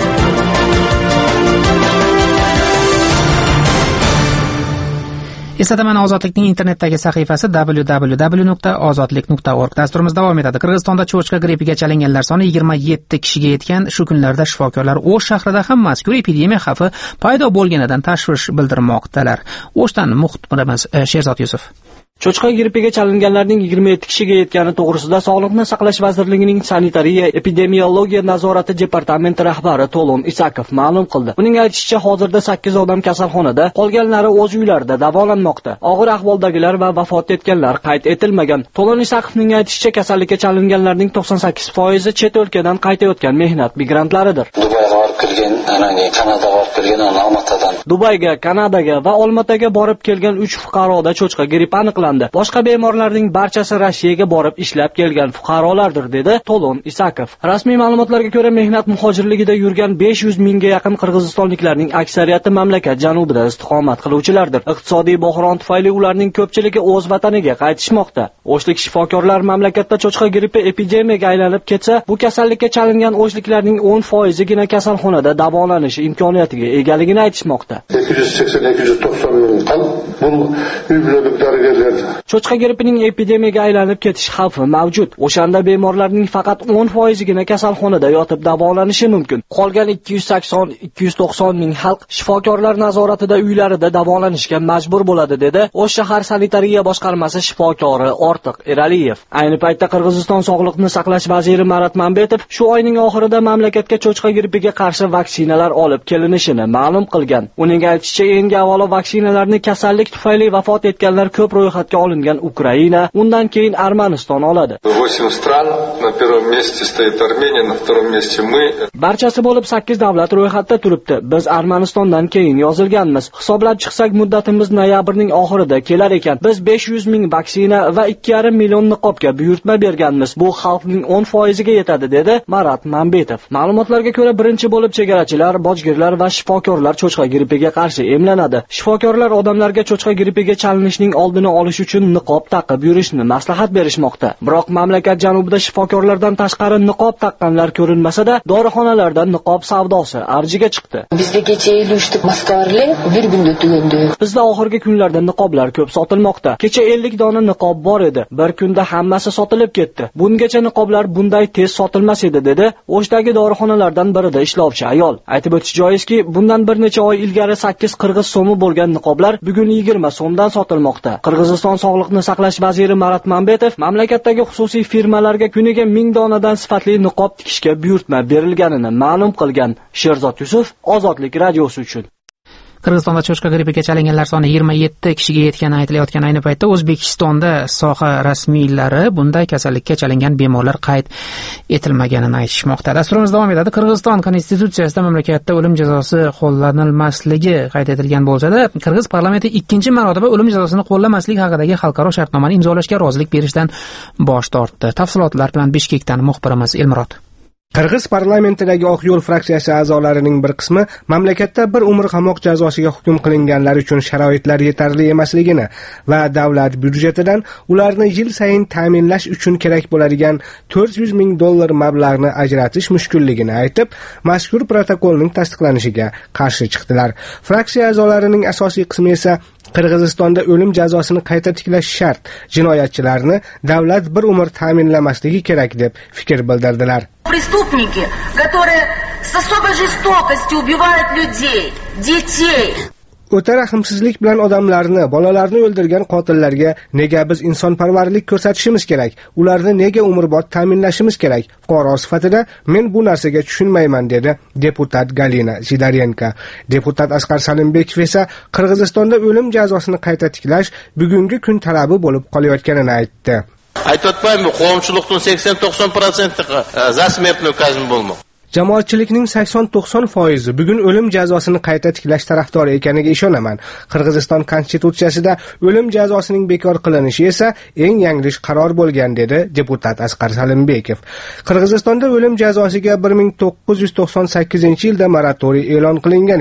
Eslataman, Ozodlikning internetdagi sahifasi w w w nuqta ozodlik nuqta org. Dasturimiz davom etadi. Qirg'izistonda cho'chqa grippiga chalinganlar soni yigirma yetti kishiga yetgan. Shu kunlarda shifokorlar O'sh shahrida ham mazkur epidemiya xavfi paydo bo'lganidan tashvish bildirmoqdalar. O'shdan muxbirimiz Sherzod Yusuf. Cho'chqa grippiga chalinganlarning yigirma yetti kishiga yetgani to'g'risida Sog'liqni saqlash vazirligining sanitariya epidemiologiya nazorati departamenti rahbari To'lon Isakov ma'lum qildi. Uning aytishicha, hozirda sakkiz odam kasalxonada, qolganlari o'z uylarida davolanmoqda. Og'ir ahvoldagilar va vafot etganlar qayd etilmagan. To'lon Isakovning aytishicha, kasallikka chalinganlarning to'qson sakkiz foizi chet o'lkadan qaytayotgan mehnat migrantlaridir. Dubayga borib kelgan, anani Kanadaga borib kelgan, Olmaotadan. Dubayga, Kanadaga va Olmaotaga borib kelgan uch fuqaroda cho'chqa grippi aniqlandi. Boshqa bemorlarning barchasi Rossiyaga borib ishlab kelgan fuqarolardir, dedi To'lon Isakov. Rasmiy ma'lumotlarga ko'ra, mehnat muhojirligida yurgan besh yuz mingga yaqin qirg'izistonliklarning aksariyati mamlakat janubida istiqomat qiluvchilardir. Iqtisodiy bohron tufayli ularning ko'pchiligi o'z vataniga qaytishmoqda. O'shlik shifokorlar mamlakatda cho'chqa grippi epidemiyaga aylanib ketsa, bu kasallikka chalingan o'shliklarning o'n foizigina kasalxonada davolanish imkoniyatiga egaligini aytishmoqda. ikki yuz sakson ikki yuz to'qson ming qal bu uy-joylik dorigarlar. Cho'chqa grippining epidemiyaga aylanib ketish xavfi mavjud. O'shanda bemorlarning faqat o'n foizigina kasalxonada yotib davolanishi mumkin. Qolgan ikki yuz sakson ikki yuz to'qson ming xalq shifokorlar nazoratida uylarida davolanishga majbur bo'ladi, dedi O'sh shahar sanitariya boshqarmasi shifokori Ortiq Eraliyev. Ayni paytda Qirg'iziston Sog'liqni saqlash vaziri Marat Mambetov shu oyning oxirida mamlakatga cho'chqa grippiga qarshi vaksinalar olib kelinishini ma'lum qilgan. Uning aytishicha, eng avvalo vaksinalarni kasallik tufayli vafot etganlar ko'p ro'yxatga olingan Ukraina, undan keyin Armaniston oladi. восемь стран, на первом месте стоит Армения, на втором месте мы. Barchasi bo'lib sakkiz davlat ro'yxatda turibdi. Biz Armanistondan keyin yozilganmiz. Hisoblab chiqsak, muddatimiz noyabrning oxirida kelar ekan. Biz besh yuz ming vaksina va ikki yarim million niqobga buyurtma berganmiz. Bu xalqning o'n foiziga yetadi, dedi Marat Mambetov. Ma'lumotlarga ko'ra, birinchi bo'lib chegarachilar, bojgirlar va shifokorlar cho'chqa grippiga qarshi emlanadi. Shifokorlar odamlarga cho'chqa grippiga chalinishning oldini olish uchun niqob taqib yurishni maslahat berishmoqda. Biroq mamlakat janubida shifokorlardan tashqari niqob taqqanlar ko'rinmasa-da, dorixonalarda niqob savdosi arjiga chiqdi. Bizda kecha ellik uch ta maskarli bir kunda tugandi. Bizda oxirgi kunlarda niqoblar ko'p sotilmoqda. Kecha ellik dona niqob bor edi. Bir kunda hammasi sotilib ketdi. Bungacha niqoblar bunday tez sotilmas edi, dedi O'shdagi dorixonalardan birida ishlovchi ayol. Aytib o'tish joizki, bundan bir necha oy ilgari sakkiz qirg'iz so'mi bo'lgan niqoblar bugun yigirma so'mdan sotilmoqda. Qirg'iziston Sog'liqni saqlash vaziri Marat Mambetov mamlakatdagi xususiy firmalarga kuniga ming donadan sifatli niqob tikishga buyurtma berilganini ma'lum qilgan. Sherzod Yusuf, Ozodlik radiosi uchun. Qirg'izistonda cho'chqa grippiga chalinganlar soni yigirma yetti kishiga yetgani aytilayotgan ayni paytda O'zbekistonda soha rasmiylari bunday kasallikka chalingan bemorlar qayd etilmaganini aytishmoqda. Dasturimiz davom etadi. Qirg'iziston konstitutsiyasida mamlakatda o'lim jazosi qo'llanilmasligi qayd etilgan bo'lsa-da, Qirg'iz parlamenti ikkinchi marotaba o'lim jazosini qo'llamaslik haqidagi xalqaro shartnomani imzolashga rozilik berishdan bosh tortdi. Tafsilotlar bilan Bishkekdan muxbirimiz Elmurod. Qirg'iz parlamentidagi Oq yo'l fraksiyasi a'zolarining bir qismi mamlakatda bir umr qamoq jazosiga hukm qilinganlar uchun sharoitlar yetarli emasligini va davlat byudjetidan ularni yil sayin ta'minlash uchun kerak bo'ladigan to'rt yuz ming dollar mablag'ni ajratish mushkulligini aytib, mazkur protokolning tasdiqlanishiga qarshi chiqdilar. Fraksiya a'zolarining asosiy qismi esa Qirg'izistonda o'lim jazosini qayta tiklash shart, jinoyatchilarni davlat bir umr ta'minlamasligi kerak deb fikr bildirdilar. Преступники, которые с особой жестокостью убивают людей, детей. O'ta rahmsizlik bilan odamlarni, bolalarni o'ldirgan qotillarga nega biz insonparvarlik ko'rsatishimiz kerak? Ularni nega umrbod ta'minlashimiz kerak? Fuqaro sifatida men bu narsaga tushunmayman, dedi deputat Galina Zidarenko. Deputat Asqar Salimbekov esa Qirg'izistonda o'lim jazosini qayta tiklash bugungi kun talabi bo'lib qolayotganini aytdi. Aytayotmaymi, qonunchilikning sakson to'qson prosenti za смертную казнь bo'lmoq. Jamoatchilikning sakson to'qson foizi bugun o'lim jazosini qayta tiklash tarafdori ekaniga ishonaman. Qirg'iziston konstitutsiyasida o'lim jazosining bekor qilinishi esa eng yanglish qaror bo'lgan, dedi deputat Asqar Salimbekov. Qirg'izistonda o'lim jazosiga bir ming to'qqiz yuz to'qson sakkizinchi yilda moratoriy e'lon qilingan edi.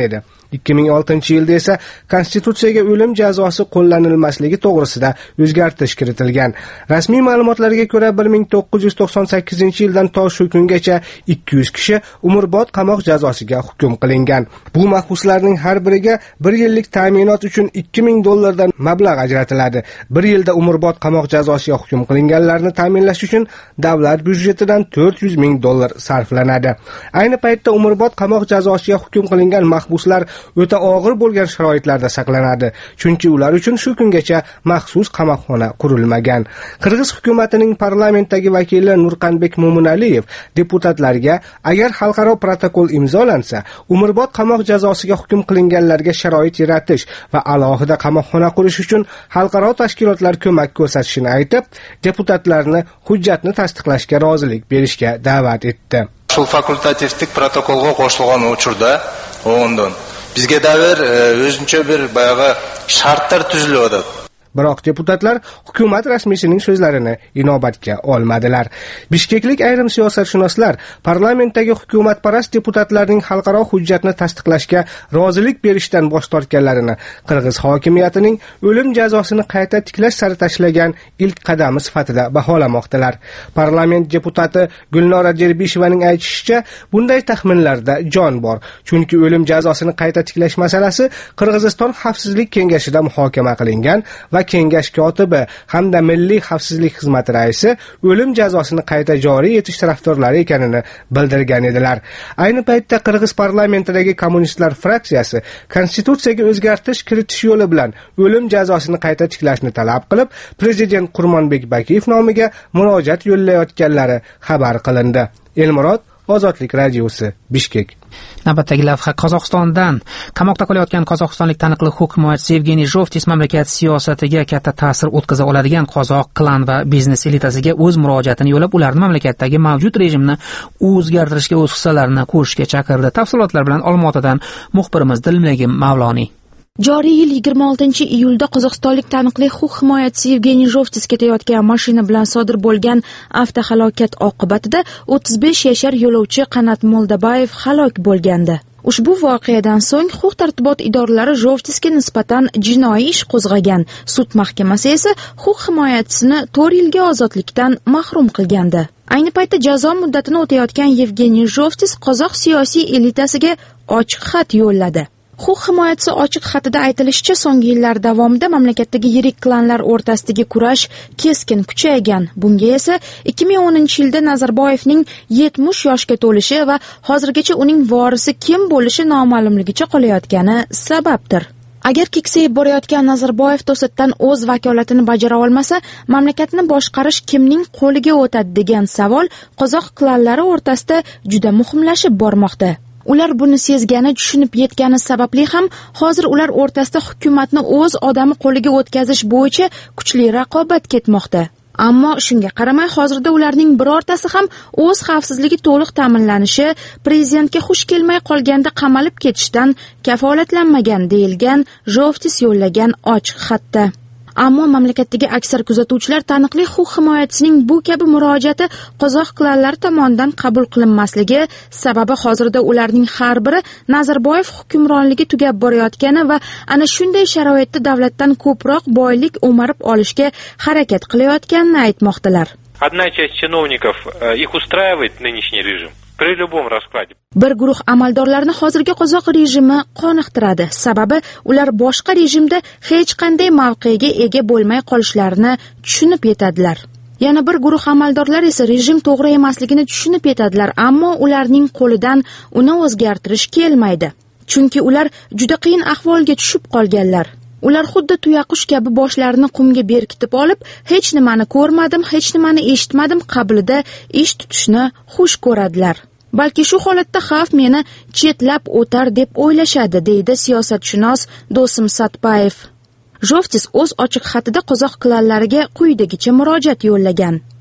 ikki ming oltinchi yilda esa konstitutsiyaga o'lim jazosi qo'llanilmasligi to'g'risida o'zgartirish kiritilgan. Rasmiy ma'lumotlarga ko'ra bir ming to'qqiz yuz to'qson sakkizinchi yildan to shu kungacha ikki yuz kishi umrbod qamoq jazosiga hukm qilingan. Bu mahbuslarning har biriga bir yillik ta'minot uchun ikki ming dollardan mablag' ajratiladi. Bir yilda umrbod qamoq jazosiga hukm qilinganlarni ta'minlash uchun davlat byudjetidan to'rt yuz ming dollar sarflanadi. Ayni paytda umrbod qamoq jazosiga hukm qilingan mahbuslar o'ta og'ir bo'lgan sharoitlarda saqlanadi, chunki ular uchun shu kungacha maxsus qamoqxona qurilmagan. Qirg'iz hukumatining parlamentdagi vakili Nurqanbek Mo'minaliyev deputatlarga agar xalqaro protokol imzolansa, umrbod qamoq jazosiga hukm qilinganlarga sharoit yaratish va alohida qamoqxona qurish uchun xalqaro tashkilotlar ko'mak ko'rsatishini aytib, deputatlarni hujjatni tasdiqlashga rozilik berishga da'vat etdi. Ушул факультативдик протоколго кошулган учурда оңдон бизге дагы өзүнчө бир баягы шарттар түзүлүп атат. Biroq deputatlar hukumat rasmiysining so'zlarini inobatga olmadilar. Bishkeklik ayrim siyosatshunoslar parlamentdagi hukumatparast deputatlarning xalqaro hujjatni tasdiqlashga rozilik berishdan bosh tortganlarini Qirg'iz hokimiyatining o'lim jazosini qayta tiklash sari tashlagan ilk qadami sifatida baholamoqdalar. Parlament deputati Gulnora Jerbishovaning aytishicha, bunday taxminlarda jon bor, chunki o'lim jazosini qayta tiklash masalasi Qirg'iziston Xavfsizlik kengashida muhokama qilingan va kengash kotibi hamda Milliy xavfsizlik xizmati raisi o'lim jazosini qayta joriy etish tarafdorlari ekanini bildirgan edilar. Ayni paytda Qirg'iz parlamentidagi kommunistlar fraksiyasi konstitutsiyaga o'zgartirish kiritish yo'li bilan o'lim jazosini qayta tiklashni talab qilib, prezident Qurmonbek Bakiyev nomiga murojaat yo'llayotganlari xabar qilindi. Elmurod, Ozodlik radiosi, Bishkek. Navbatdagi lavha Qozog'istondan. Qamoqda qolayotgan qozog'istonlik taniqli huquq himoyachisi Yevgeniy Joftis mamlakat siyosatiga katta ta'sir o'tkaza oladigan qozoq klan va biznes elitasiga o'z murojaatini yo'llab, ularni mamlakatdagi mavjud rejimni o'zgartirishga o'z hissalarini qo'shishga chaqirdi. Tafsilotlar bilan Olmaotadan muxbirimiz Dilmagim Mavloniy. Joriy yil yigirma oltinchi iyulda qozog'istonlik taniqli huquq himoyachisi Yevgeniy Joftis ketayotgan mashina bilan sodir bo'lgan avtohalokat oqibatida o'ttiz besh yashar yo'lovchi Qanat Moldabayev halok bo'lgandi. Ushbu voqeadan so'ng huquq tartibot idoralari Joftisga nisbatan jinoiy ish qo'zg'agan. Sud mahkamasi esa huquq himoyachisini to'rt yilga ozodlikdan mahrum qilgandi. Ayni paytda jazo muddatini o'tayotgan Yevgeniy Joftis qozoq siyosiy elitasiga ochiq xat yo'lladi. Huquq himoyachisi ochiq xatida aytilishicha, so'nggi yillar davomida mamlakatdagi yirik klanlar o'rtasidagi kurash keskin kuchaygan. Bunga esa ikki ming o'ninchi yilda Nazarboyevning yetmish yoshga to'lishi va hozirgacha uning vorisi kim bo'lishi noma'lumligicha qolayotgani sababdir. Agar keksayib borayotgan Nazarboyev to'satdan o'z vakolatini bajara olmasa, mamlakatni boshqarish kimning qo'liga o'tadi degan savol qozoq klanlari o'rtasida juda muhimlashib bormoqda. Ular buni sezgani, tushunib yetgani sababli ham hozir ular o'rtasida hukumatni o'z odami qo'liga o'tkazish bo'yicha kuchli raqobat ketmoqda. Ammo shunga qaramay hozirda ularning birortasi ham o'z xavfsizligi to'liq ta'minlanishi, prezidentga xush kelmay qolganda qamalib ketishdan kafolatlanmagan deyilgan Joftis yo'llagan ochiq xatda. Ammo mamlakatdagi aksar kuzatuvchilar taniqli huquq himoyachisining bu kabi murojaati qozoq klanlari tomonidan qabul qilinmasligi sababi hozirda ularning har biri Nazarboyev hukmronligi tugab borayotgani va ana shunday sharoitda davlatdan ko'proq boylik o'marib olishga harakat qilayotganini aytmoqdalar. Одна часть чиновников их устраивает нынешний режим. При любом раскладе. Bir guruh amaldorlarni hozirgi qozoq rejimi qoniqtiradi. Sababi ular boshqa rejimda hech qanday mavqega ega bo'lmay qolishlarini tushunib yetadilar. Yana bir guruh amaldorlar esa rejim to'g'ri emasligini tushunib yetadilar, ammo ularning qo'lidan uni o'zgartirish kelmaydi. Chunki ular juda qiyin ahvolga tushib qolganlar. Ular xuddi tuyaqush kabi boshlarini qumga berkitib olib, hech nimani ko'rmadim, hech nimani eshitmadim qabilida ish tutishni xush ko'radilar. Balki shu holatda xavf meni chetlab o'tar deb o'ylashadi, deydi siyosatshunos Do'sim Satpayev. Joftis o'z ochiq xatida qozoq klanlariga quyidagicha murojaat yo'llagan.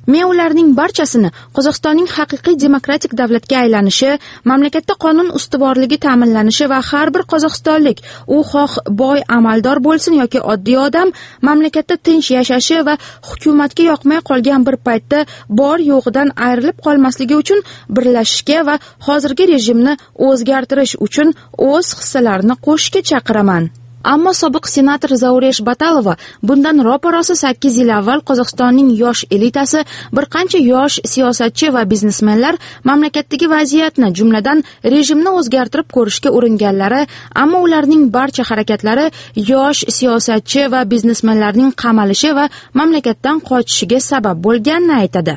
Men ularning barchasini Qozog'istonning haqiqiy demokratik davlatga aylanishi, mamlakatda qonun ustuvorligi ta'minlanishi va har bir qozog'istonlik, u xoh boy amaldor bo'lsin yoki oddiy odam, mamlakatda tinch yashashi va hukumatga yoqmay qolgan bir paytda bor yo'g'idan ayrilib qolmasligi uchun birlashishga va hozirgi rejimni o'zgartirish uchun o'z hissalarini qo'shishga chaqiraman. Ammo sobiq senator Zauresh Batalova bundan ro'parosa sakkiz yil avval Qozog'istonning yosh elitasi, bir qancha yosh siyosatchi va biznesmenlar mamlakatdagi vaziyatni, jumladan rejimni o'zgartirib ko'rishga uringanlari, ammo ularning barcha harakatlari yosh siyosatchi va biznesmenlarning qamalishi va mamlakatdan qochishiga sabab bo'lganini aytadi.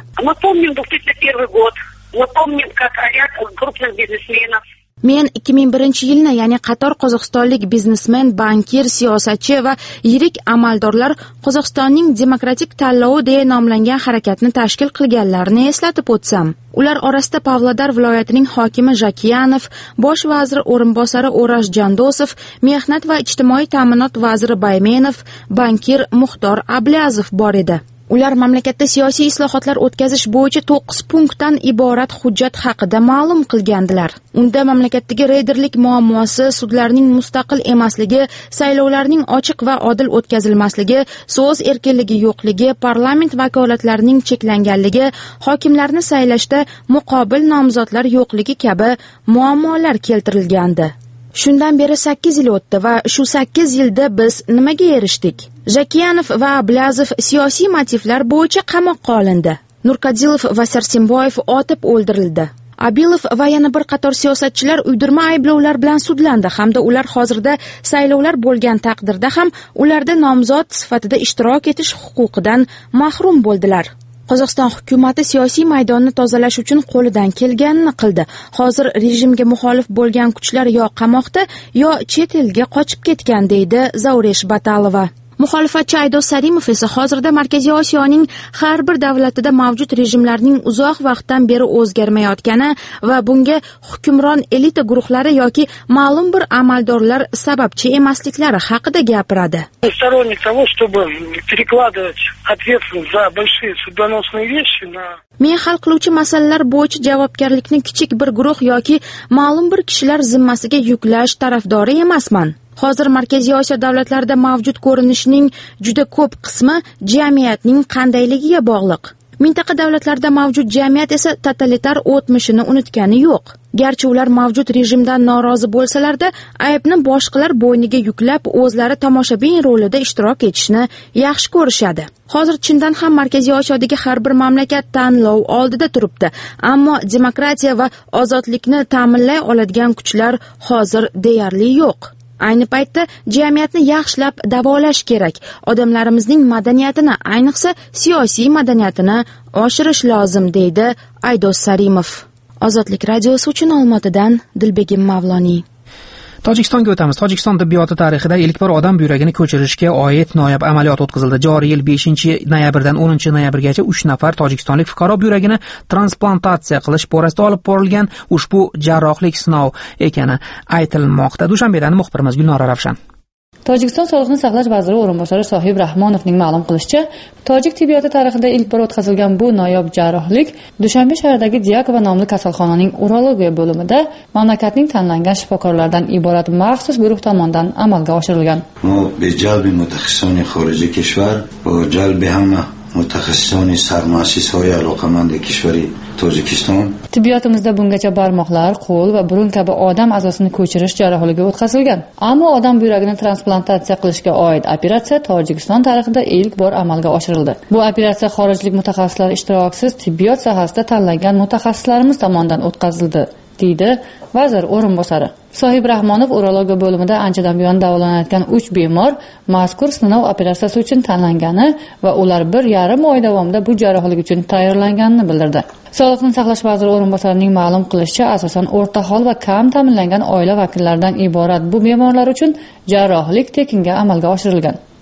Men ikki ming birinchi yilni, ya'ni qator qozog'istonlik biznesmen, bankir, siyosatchi va yirik amaldorlar Qozog'istonning demokratik tanlovi deya nomlangan harakatni tashkil qilganlarini eslatib o'tsam. Ular orasida Pavlodar viloyatining hokimi Jakiyanov, bosh vazir o'rinbosari O'rash Jandosov, mehnat va ijtimoiy ta'minot vaziri Baymenov, bankir Muxtor Ablazov bor edi. Ular mamlakatda siyosiy islohotlar o'tkazish bo'yicha to'qqiz punktdan iborat hujjat haqida ma'lum qilgandilar. Unda mamlakatdagi reyderlik muammosi, sudlarning mustaqil emasligi, saylovlarning ochiq va odil o'tkazilmasligi, so'z erkinligi yo'qligi, parlament vakolatlarining cheklanganligi, hokimlarni saylashda muqobil nomzodlar yo'qligi kabi muammolar keltirilgandi. Shundan beri sakkiz yil o'tdi va shu sakkiz yilda biz nimaga erishdik? Jakiyanov va Ablazov siyosiy motivlar bo'yicha qamoqqa olindi. Nurkadilov va Sarsimboyev otib o'ldirildi. Abilov va yana bir qator siyosatchilar uydirma ayblovlar bilan sudlandi hamda ular hozirda saylovlar bo'lgan taqdirda ham ularda nomzod sifatida ishtirok etish huquqidan mahrum bo'ldilar. Qozog'iston hukumati siyosiy maydonni tozalash uchun qo'lidan kelganini qildi. Hozir rejimga muxolif bo'lgan kuchlar yo qamoqda, yo chet elga qochib ketgan, deydi Zauresh Batalova. Muxolifatchi Aydos Sarimov esa hozirda Markaziy Osiyoning har bir davlatida mavjud rejimlarning uzoq vaqtdan beri o'zgarmayotgani va bunga hukmron elita guruhlari yoki ma'lum bir amaldorlar sababchi emasliklari haqida gapiradi. Сторонник того, чтобы перекладывать ответственность за большие судьбоносные вещи на Men hal qiluvchi masalalar bo'yicha javobgarlikni kichik bir guruh yoki ma'lum bir kishilar zimmasiga yuklash tarafdori emasman. Hozir Markaziy Osiyo davlatlarida mavjud ko'rinishning juda ko'p qismi jamiyatning qandayligiga bog'liq. Mintaqa davlatlarda mavjud jamiyat esa totalitar o'tmishini unutgani yo'q. Garchi ular mavjud rejimdan norozi bo'lsalarda, aybni boshqalar bo'yniga yuklab, o'zlari tomoshabin rolida ishtirok etishni yaxshi ko'rishadi. Hozir chindan ham Markaziy Osiyodagi har bir mamlakat tanlov oldida turibdi, ammo demokratiya va ozodlikni ta'minlay oladigan kuchlar hozir deyarli yo'q. Ayni paytda jamiyatni yaxshilab davolash kerak. Odamlarimizning madaniyatini, ayniqsa siyosiy madaniyatini oshirish lozim, deydi Aydos Sarimov. Ozodlik radiosi uchun Olmaotadan Dilbegim Mavloniy. Tojikistonga o'tamiz. Tojikiston tibbiyoti tarixida ilk bor odam buyragini ko'chirishga oid noyob amaliyot o'tkazildi. Joriy yil beshinchi noyabrdan o'ninchi noyabrgacha uch nafar tojikistonlik fuqaro buyragini transplantatsiya qilish borasida olib borilgan. Ushbu jarrohlik sinov ekani aytilmoqda. Dushanbedan muxbirimiz Gulnora Ravshan. Tojikiston Sog'liqni saqlash vaziri o'rinbosari Sohib Rahmonovning ma'lum qilishicha, tojik tibbiyoti tarixida ilk bor o'tkazilgan bu noyob jarrohlik Dushanbe shahridagi Diyakova nomli kasalxonaning urologiya bo'limida mamlakatning tanlangan shifokorlardan iborat maxsus guruh tomonidan amalga oshirilgan. ما به جلب متخصصان خارجی کشور با جلب همه متخصصان سرمؤسسه‌های علاقمند کشوری Tojikiston. Tibbiyotimizda bungacha barmoqlar, qo'l va burun kabi odam a'zosini ko'chirish jarrohligi o'tkazilgan. Ammo odam buyragini transplantatsiya qilishga oid operatsiya Tojikiston tarixida ilk bor amalga oshirildi. Bu operatsiya xorijlik mutaxassislar ishtirokisiz tibbiyot sohasida tanlangan mutaxassislarimiz tomonidan o'tkazildi, deydi vazir o'rinbosari. Sohib Rahmonov urologiya bo'limida anchadan buyon davolanayotgan uch bemor mazkur sinov operatsiyasi uchun tanlangani va ular bir yarim oy davomida bu jarrohlik uchun tayyorlanganini bildirdi. Sog'liqni saqlash vaziri o'rinbosarining ma'lum qilishicha, asosan o'rta hol va kam ta'minlangan oila vakillaridan iborat bu bemorlar uchun jarrohlik tekinga amalga oshirilgan.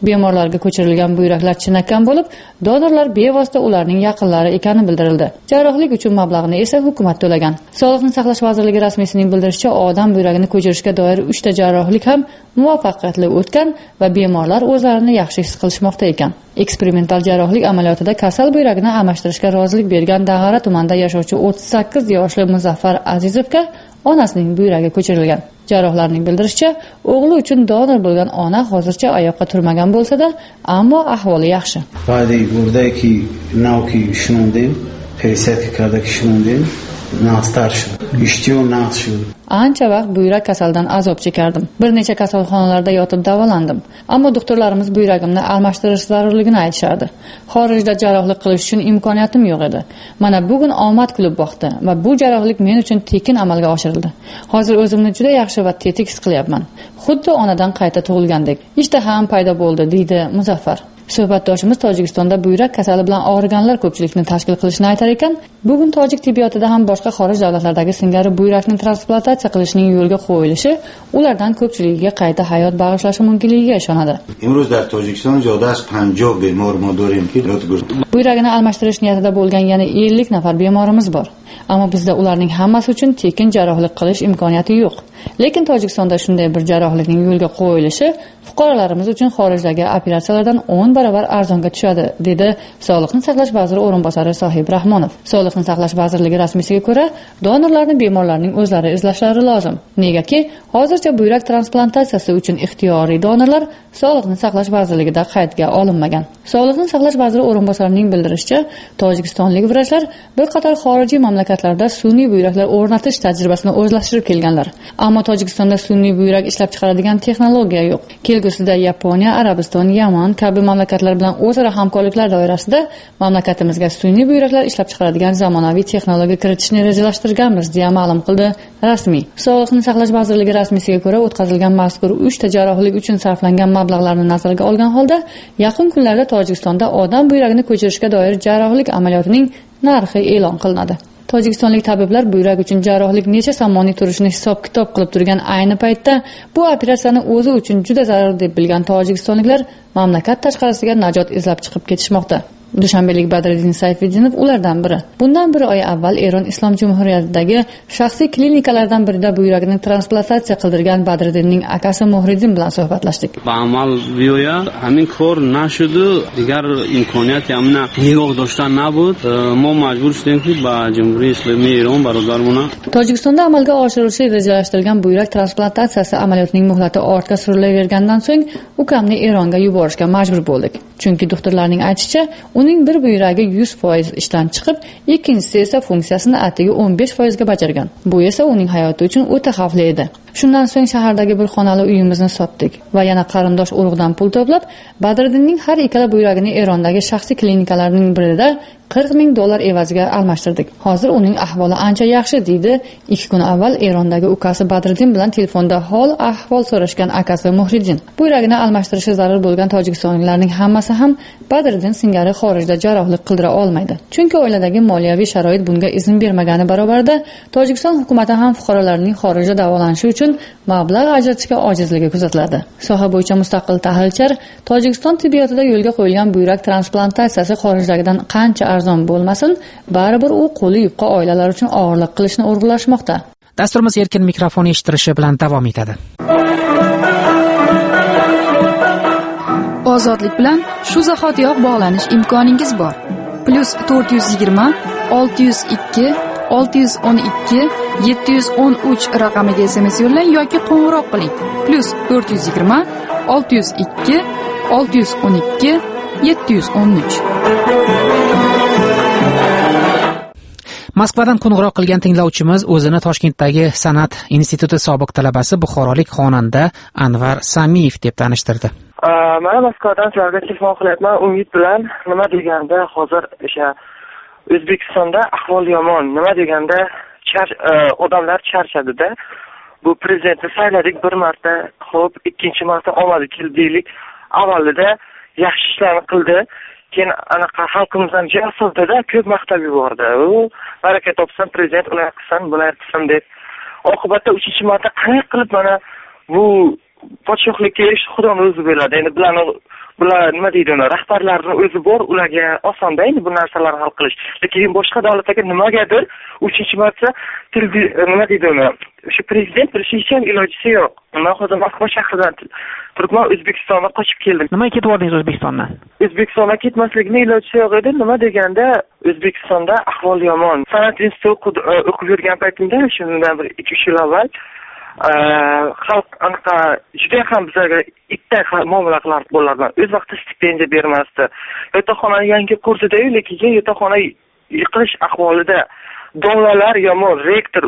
Bemorlarga ko'chirilgan buyraklar chinakam bo'lib, donorlar bevosita ularning yaqinlari ekani bildirildi. Jarrohlik uchun mablag'ni esa hukumat to'lagan. Sog'liqni saqlash vazirligi rasmiysining bildirishicha, odam buyragini ko'chirishga doir uchta jarrohlik ham muvaffaqiyatli o'tgan va bemorlar o'zlarini yaxshi his qilishmoqda ekan. Eksperimental jarrohlik amaliyotida kasal buyragini almashtirishga rozilik bergan Dag'ara tumanida yashovchi o'ttiz sakkiz yoshli Muzaffar Azizovga onasining buyragi ko'chirilgan. Jarrohlarning bildirishicha, o'g'li uchun donor bo'lgan ona hozircha oyoqqa turmagan bo'lsa-da, ammo ahvoli yaxshi. Va'da buradagi nauki shuningdek, perisetikadagi shuningdek, naqstarshi, ishtiyo naqshi. Ancha vaqt buyrak kasalidan azob chekardim. Bir necha kasalxonalarda yotib davolandim. Ammo doktorlarimiz buyragimni almashtirish zarurligini aytishardi. Xorijda jarrohlik qilish uchun imkoniyatim yo'q edi. Mana bugun omad kulib boqdi va bu jarrohlik men uchun tekin amalga oshirildi. Hozir o'zimni juda yaxshi va tetik his qilyapman. Xuddi onadan qayta tug'ilgandek. Ishtaham paydo bo'ldi, deydi Muzaffar. Suhbatdoshimiz Tojikistonda buyrak kasali bilan og'riganlar ko'pchilikni tashkil qilishini aytar ekan, bugun tojik tibbiyotida ham boshqa xorij davlatlaridagi singari buyrakni transplantatsiya qilishning yo'lga qo'yilishi ulardan ko'pchiligiga qayta hayot bag'ishlashi mumkinligiga ishonadi. امروز در تاجیکستان زیاده از پنجاه بیمار ما داریم که buyragini almashtirish niyatida bo'lgan yana ellik nafar bemorimiz bor. Ammo bizda ularning hammasi uchun tekin jarrohlik qilish imkoniyati yo'q. Lekin Tojikistonda shunday bir jarrohlikning yo'lga qo'yilishi fuqarolarimiz uchun xorijdagi operatsiyalardan o'n barobar arzonga tushadi, dedi Sog'liqni saqlash vaziri o'rinbosari Sohib Rahmonov. Sog'liqni saqlash vazirligi rasmiysiga ko'ra, donorlarni bemorlarning o'zlari izlashlari lozim. Negaki, hozircha buyrak transplantatsiyasi uchun ixtiyoriy donorlar Sog'liqni saqlash vazirligida qaydga olinmagan. Sog'liqni saqlash vaziri o'rinbosarining bildirishicha, tojikistonlik vrachlar bir qator xorijiy mamlakatlarda sun'iy buyraklar o'rnatish tajribasini o'zlashtirib kelganlar. Ammo Tojikistonda sun'iy buyrak ishlab chiqaradigan texnologiya yo'q. Kelgusida Yaponiya, Arabiston, Yaman kabi mamlakatlar bilan o'zaro hamkorliklar doirasida mamlakatimizga sun'iy buyraklar ishlab chiqaradigan zamonaviy texnologiya kiritishni rejalashtirganmiz, deya ma'lum qildi rasmiy. Sog'liqni saqlash vazirligi rasmiysiga ko'ra, o'tkazilgan mazkur uchta jarrohlik uchun sarflangan mablag'larni nazarga olgan holda, yaqin kunlarda Tojikistonda odam buyragini ko'chirishga doir jarrohlik amaliyotining narxi e'lon qilinadi. Tojikistonlik tabiblar buyrak uchun jarrohlik necha somonli turishini hisob-kitob qilib turgan ayni paytda bu operatsiyani o'zi uchun juda zarur deb bilgan tojikistonliklar mamlakat tashqarisiga najot izlab chiqib ketishmoqda. Dushanbelik Badriddin Sayfiddinov ulardan biri. Bundan bir oy avval Eron Islom Jumhuriyatidagi shaxsiy klinikalardan birida buyragini transplantatsiya qildirgan Badriddinning akasi Muhriddin bilan suhbatlashdik. Ba amal bioya همین کار نشد دیگر امکانیتی هم نه نگاه داشتن نبود ما مجبور شدیم که با جمهوری اسلامی ایران برادرمون Tojikistonda amalga oshirilishi rejalashtirilgan buyrak transplantatsiyasi amaliyotining muhlati ortga surilavergandan so'ng ukamni Eronga yuborishga majbur bo'ldik. Chunki doktorlarning aytishicha, uning bir buyragi yuz foiz ishdan chiqib, ikkinchisi esa funksiyasini atigi o'n besh foiz ga bajargan. Bu esa uning hayoti uchun o'ta xavfli edi. Shundan so'ng shahardagi bir xonali uyimizni sotdik va yana qarindosh urug'dan pul to'plab, Badriddinning har ikkala buyragini Erondagi shaxsiy klinikalarning birida qirq ming dollar evaziga almashtirdik. Hozir uning ahvoli ancha yaxshi, deydi ikki kun avval Erondagi ukasi Badriddin bilan telefonda hol ahvol so'rashgan akasi Muhriddin. Buyragini almashtirishi zarur bo'lgan tojikistonliklarning hammasi ham Badriddin singari xorijda jarrohlik qildira olmaydi. Chunki oiladagi moliyaviy sharoit bunga izn bermagani barobarida Tojikiston hukumati ham fuqarolarning xorijda davolanishi uchun mablag' ajratishga ojizligi kuzatiladi. Soha bo'yicha mustaqil tahlilchilar Tojikiston tibbiyotida yo'lga qo'yilgan buyrak transplantatsiyasi xorijdagidan qancha arzon bo'lmasin, baribir u qo'li yupqa oilalar uchun og'irlik qilishni urg'ulashmoqda. Dasturimiz erkin mikrofon eshittirishi bilan davom etadi. Ozodlik bilan shu zahotiyoq bog'lanish imkoningiz bor. Plus to'rt yuz yigirma olti yuz ikki olti yuz o'n ikki yetti yuz o'n uch raqamiga S M S yo'llang yoki qo'ng'iroq qiling. Plus to'rt yuz yigirma olti yuz ikki olti yuz o'n ikki yetti yuz o'n uch. Moskvadan qo'ng'iroq qilgan tinglovchimiz o'zini Toshkentdagi San'at instituti sobiq talabasi buxorolik xonanda Anvar Samiyev deb tanishtirdi. Mana Moskvadan sizlarga telefon qilyapman. Umid bilan nima deganda hozir o'sha O'zbekistonda ahvol yomon. Nima deganda odamlar charchadida. Bu prezidentni sayladik bir marta, xo'p, ikkinchi marta omadi keldi deylik. Avvalida yaxshi ishlarni qildi. Keyin anaqa xalqimizdan jasurdida ko'p maqtab yubordi. U baraka topsin, prezident ular qilsin, bular qilsin deb. Oqibatda uchinchi marta qanday qilib mana bu podshohlikka erishib xudoni o'zi biladi. Endi bularni bular nima deydi uni, rahbarlarning o'zi bor, ularga osonda endi bu narsalarni hal qilish. Lekin boshqa davlatlarga nimagadir uchinchi marta nima deydi uni, o'sha prezident bilishi hech ham ilojisi yo'q. Men hozir Moskva shahridan turibman, O'zbekistonga qochib keldim. Nimaga ketib oldingiz O'zbekistondan? O'zbekistonga ketmasligimning ilojisi yo'q edi. Nima deganda, O'zbekistonda ahvol yomon. San'at institutida o'qib yurgan paytimda, shundan bir ikki uch yil avval xalq anaqa juda ham bizga itday muomala qilar bo'lardi. O'z vaqtida stipendiya bermasdi. Yotoqxona yangi qurdida-yu, lekin yotoqxona yiqilish ahvolida. Donlalar yomon, rektor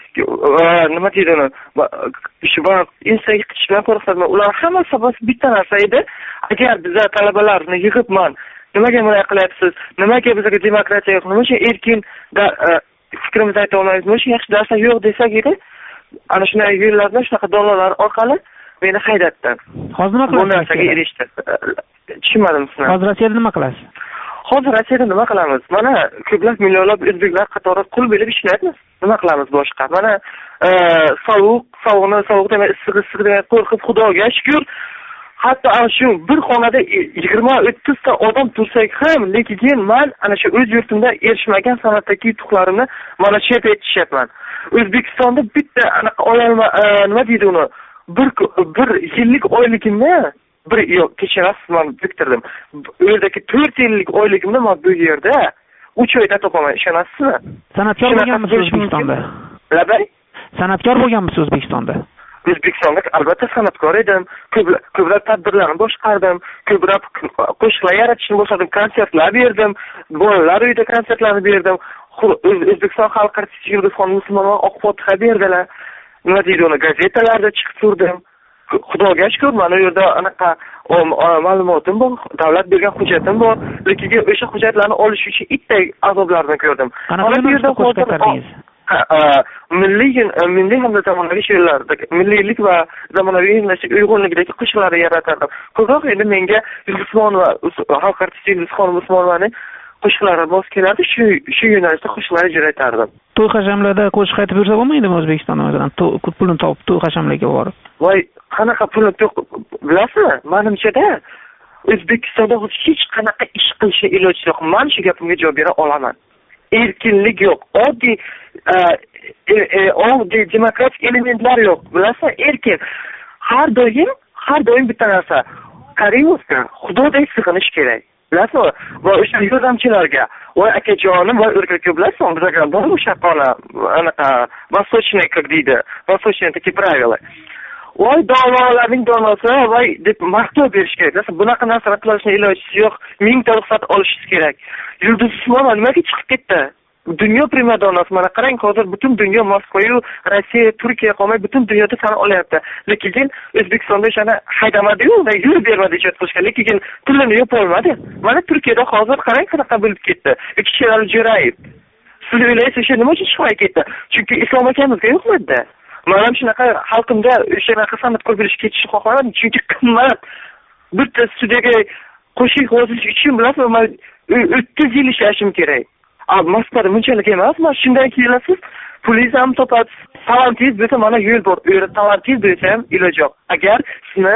nima deydi uni, shu insaga qitishdan qo'rqdim. Ular hammasi sabab bitta narsa edi. Agar bizlar talabalarni yig'ibman, nimaga bunday qilyapsiz? Nimaga bizga demokratiya yo'q? Nima uchun erkin fikrimizni ayta olmaymiz? Nima uchun yaxshi darslar yo'q desak edi? Ana shunday yo'llardan shunaqa donlalar orqali meni haydatdi. Hozir nima qilasiz? Bu narsaga erishdi. Tushunmadim sizni. Hozir Rossiyada nima qilasiz? Hozir Rossiyada nima qilamiz? Mana ko'plab millionlab o'zbeklar qatori qul bo'lib ishlayapmiz. Nima qilamiz boshqa? Mana sovuq, sovuqni sovuq demay, issiq issiq demay qo'rqib, Xudoga shukr, hatto ana shu bir xonada yigirma o'ttiz ta odam tursak ham, lekin men ana shu o'z yurtimda erishmagan san'atdagi yutuqlarimni mana shu yerda aytishyapman. O'zbekistonda bitta anaqa ololma, nima deydi uni? Bir bir yillik oyligimni bir yo'q, kechirasiz, men bitirdim. U yerdagi to'rt yillik oyligimni men bu yerda uch oyda topaman, ishonasizmi? San'atkor bo'lganmisiz O'zbekistonda? Labay? San'atkor bo'lganmisiz O'zbekistonda? O'zbekistonda albatta san'atkor edim. Ko'plab ko'plab tadbirlarni boshqardim, ko'plab qo'shiqlar yaratishni boshladim, konsertlar berdim, bolalar uyida konsertlarni berdim. O'zbekiston xalq artisti Yulduzxon Musulmonova oq fotiha berdilar. Nima deydi uni, gazetalarda chiqib turdim. Xudoga shukr, mana u yerda anaqa ma'lumotim bor, davlat bergan hujjatim bor, lekin o'sha hujjatlarni olish uchun itday azoblarni ko'rdim. Mana bu yerda qo'shqatardingiz. Milliy milliy hamda zamonaviy she'rlarda milliylik va zamonaviy uyg'unlikdagi qo'shiqlarni yaratardim. Ko'proq endi menga Yulduzxonova, xalq artisti Yulduzxon Musulmonovani qo'shiqlari mos kelardi, shu shu yo'nalishda qo'shiqlar ijro etardim. To'y hashamlarda qo'shiq aytib yursa bo'lmaydimi O'zbekistonda o'zidan? Pulni topib to'y hashamlarga borib. Voy, qanaqa pulni bilasizmi? Menimcha-da O'zbekistonda hech qanaqa ish qilishga iloji yo'q. Men shu gapimga javob bera olaman. Erkinlik yo'q. Oddiy oddiy demokratik elementlar yo'q. Bilasizmi, erkin. Har doim, har doim bitta narsa. Karimovga Xudoday sig'inish kerak. Bilasizmi? Va o'sha yordamchilarga, voy akajonim, voy o'rgaka bilasizmi, bizga bor o'sha qona, anaqa, vostochniy, как deydi, vostochniy такие правила. Voy da'volarning donosi, voy deb maqtov berish kerak. Bilasizmi, bunaqa narsalar qilishning iloji yo'q. Mingta ruxsat olishingiz kerak. Yulduz Usmonova nimaga chiqib ketdi? Dunyo primadonasi, mana qarang, hozir butun dunyo Moskva-yu, Rossiya, Turkiya qolmay butun dunyoda tan olyapti. Lekin O'zbekistonda o'shani haydamadi-yu va yurib bermadi ijod qilishga, lekin pulini yopolmadi. Mana Turkiyada hozir qarang qanaqa bo'lib ketdi. Ikkichilari Jo'rayev. Siz o'ylaysiz, o'sha nima uchun chiqmay ketdi? Chunki Islom akamizga yo'qmadi. Men ham shunaqa xalqimda o'shanaqa san'atkor bo'lishga ketishni xohladim, chunki qimmat. Bitta studiyaga qo'shiq yozish uchun bilasizmi, men o'ttiz yil ishlashim kerak. Moskvada bunchalik emas, mana shundan kelasiz, pulingizni ham topasiz. Talantingiz bo'lsa, mana yo'l bor. U yerda talantingiz bo'lsa ham iloji yo'q. Agar sizni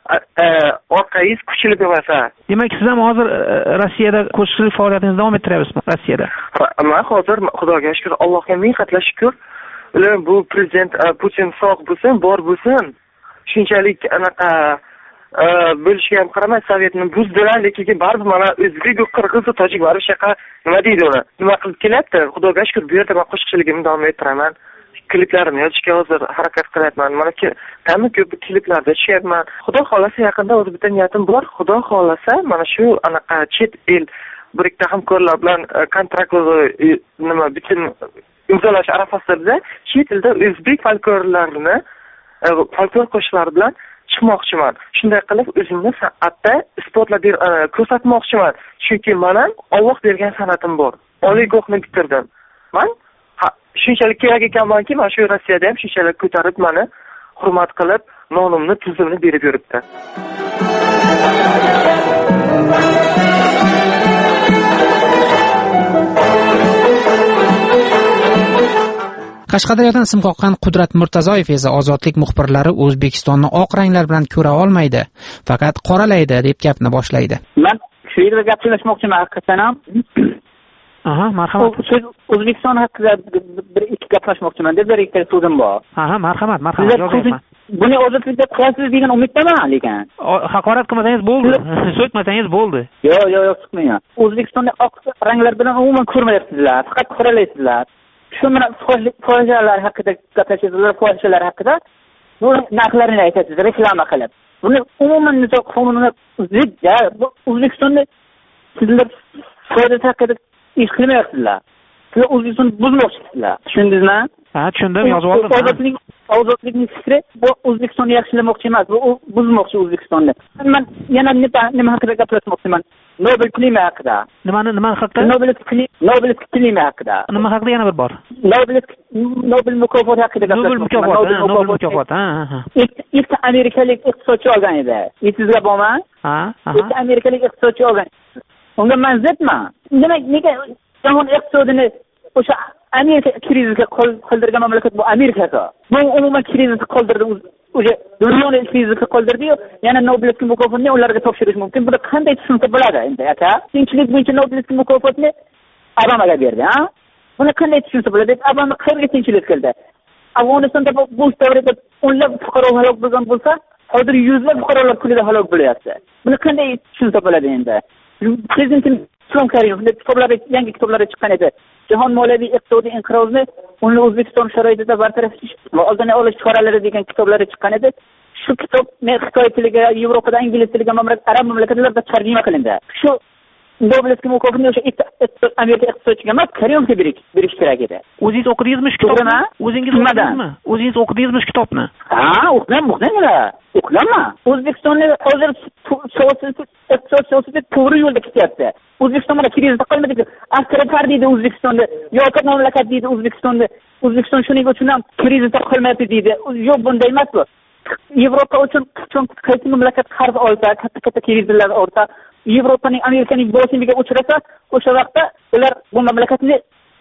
orqangiz kuchli bo'lmasa. Demak, siz ham hozir Rossiyada qo'shiqchilik faoliyatingizni davom ettiryapsizmi Rossiyada? Men hozir Xudoga shukr, Allohga ming qatla shukr. Ular bu prezident Putin sog' bo'lsin, bor bo'lsin. Shunchalik anaqa bo'lishga ham qaramay Sovetni buzdilar, lekin baribir mana o'zbek, qirg'iz, tojik va rushaqa nima deydi uni? Nima qilib kelyapti? Xudoga shukr, bu yerda men qo'shiqchiligimni davom ettiraman. Kliplarni yozishga hozir harakat qilyapman. Mana kammi ko'p kliplarda tushyapman. Xudo xolasa yaqinda o'z bitta niyatim bor. Xudo xolasa mana shu anaqa chet el bir ikkita hamkorlar bilan kontrakt nima butun imzolash arafasida chet elda o'zbek folklorlarini, folklor qo'shiqlari bilan chiqmoqchiman. Shunday qilib o'zimni san'atda isbotlab ko'rsatmoqchiman. Chunki men ham Alloh bergan san'atim bor. Oliygohni bitirdim. Men shunchalik kerak ekanmanki, mana shu Rossiyada ham shunchalik ko'tarib meni hurmat qilib, nomimni, tuzimni berib yuribdi. Qashqadaryodan sim qoqqan Qudrat Murtazoyev esa ozodlik muxbirlari O'zbekistonni oq ranglar bilan ko'ra olmaydi, faqat qoralaydi deb gapni boshlaydi. Men shu yerda gapirmoqchiman haqiqatan ham. Aha, marhamat. O'zbekiston haqida bir ikki gaplashmoqchiman deb bir ikkita so'zim bor. Aha, marhamat, marhamat. Yozyapman. Buni ozodlik deb qo'yasiz degan umiddaman, lekin haqorat qilmasangiz bo'ldi, so'kmasangiz bo'ldi. Yo'q, yo'q, yo'q, so'kmayman. O'zbekistonda oq ranglar bilan umuman ko'rmayapsizlar, faqat qoralaysizlar. Shu mana fohishalar haqida gaplashasizlar, fohishalar haqida bu narxlarni aytasiz, reklama qilib. Buni umuman nizoq qonunga zid, bu O'zbekistonda sizlar foyda haqida ish qilmayapsizlar. Sizlar O'zbekistonni buzmoqchisizlar. Tushundingizmi? Ha, tushundim, yozib oldim. Ozodlik, ozodlikning fikri bu O'zbekistonni yaxshilamoqchi emas, bu buzmoqchi O'zbekistonni. Men yana nima haqida gaplashmoqchiman? Nobel klima haqida. Nimani, nima haqida? Nobel klima, Nobel klima haqida. Nima haqida yana bir bor? Nobel Nobel mukofoti haqida gaplashmoqchiman. Nobel mukofoti, Nobel mukofoti, ha, ha. Ikki amerikalik iqtisodchi olgan edi. Esingizga bormi? Ha, ha. Ikki amerikalik iqtisodchi olgan. Unga men zidman. Demak, nega jahon iqtisodini o'sha Amerika krizga qoldirgan mamlakat bu Amerika. Bu umuman krizni qoldirdi, o'sha dunyoni krizga qoldirdi-yu, yana Nobel mukofotini ularga topshirish mumkin. Buni qanday tushunsa bo'ladi endi, aka? Tinchlik bo'yicha Nobel mukofotini Obamaga berdi, ha? Buni qanday tushunsa bo'ladi? Obama qayerga tinchlik qildi? Afg'onistonda bu davrda o'nlab fuqaro halok bo'lgan bo'lsa, hozir yuzlab fuqarolar kunida halok bo'lyapti. Buni qanday tushunsa bo'ladi endi? Prezident Islom Karimov kitoblari, yangi kitoblari chiqqan edi. Jahon moliyaviy iqtisodiy inqirozni uni O'zbekiston sharoitida bartaraf etish va oldini olish choralari degan kitoblari chiqqan edi. Shu kitob Xitoy tiliga, Yevropada ingliz tiliga, arab mamlakatlarida tarjima qilindi. Shu Nobel mukofotini o'sha Amerika iqtisodchiga emas, Karimovga berish kerak edi. O'zingiz o'qidingizmi shu kitobni? O'zingiz o'qidingizmi? O'zingiz o'qidingizmi shu kitobni? Ha, o'qidim, o'qidim. O'qidaman. O'zbekistonning hozir iqtisod siyosati to'g'ri yo'lda ketyapti. O'zbekiston mana krizda qolmadi. Avtoritar deydi O'zbekistonda, yopiq mamlakat deydi O'zbekistonda. O'zbekiston shuning uchun ham krizda qolmayapti deydi. Yo'q, bunday emas bu. Yevropa uchun qachon qaysi mamlakat qarz olsa, katta-katta krizlar o'rta Yevropaning, Amerikaning bosimiga uchrasa, o'sha vaqtda ular bu mamlakatni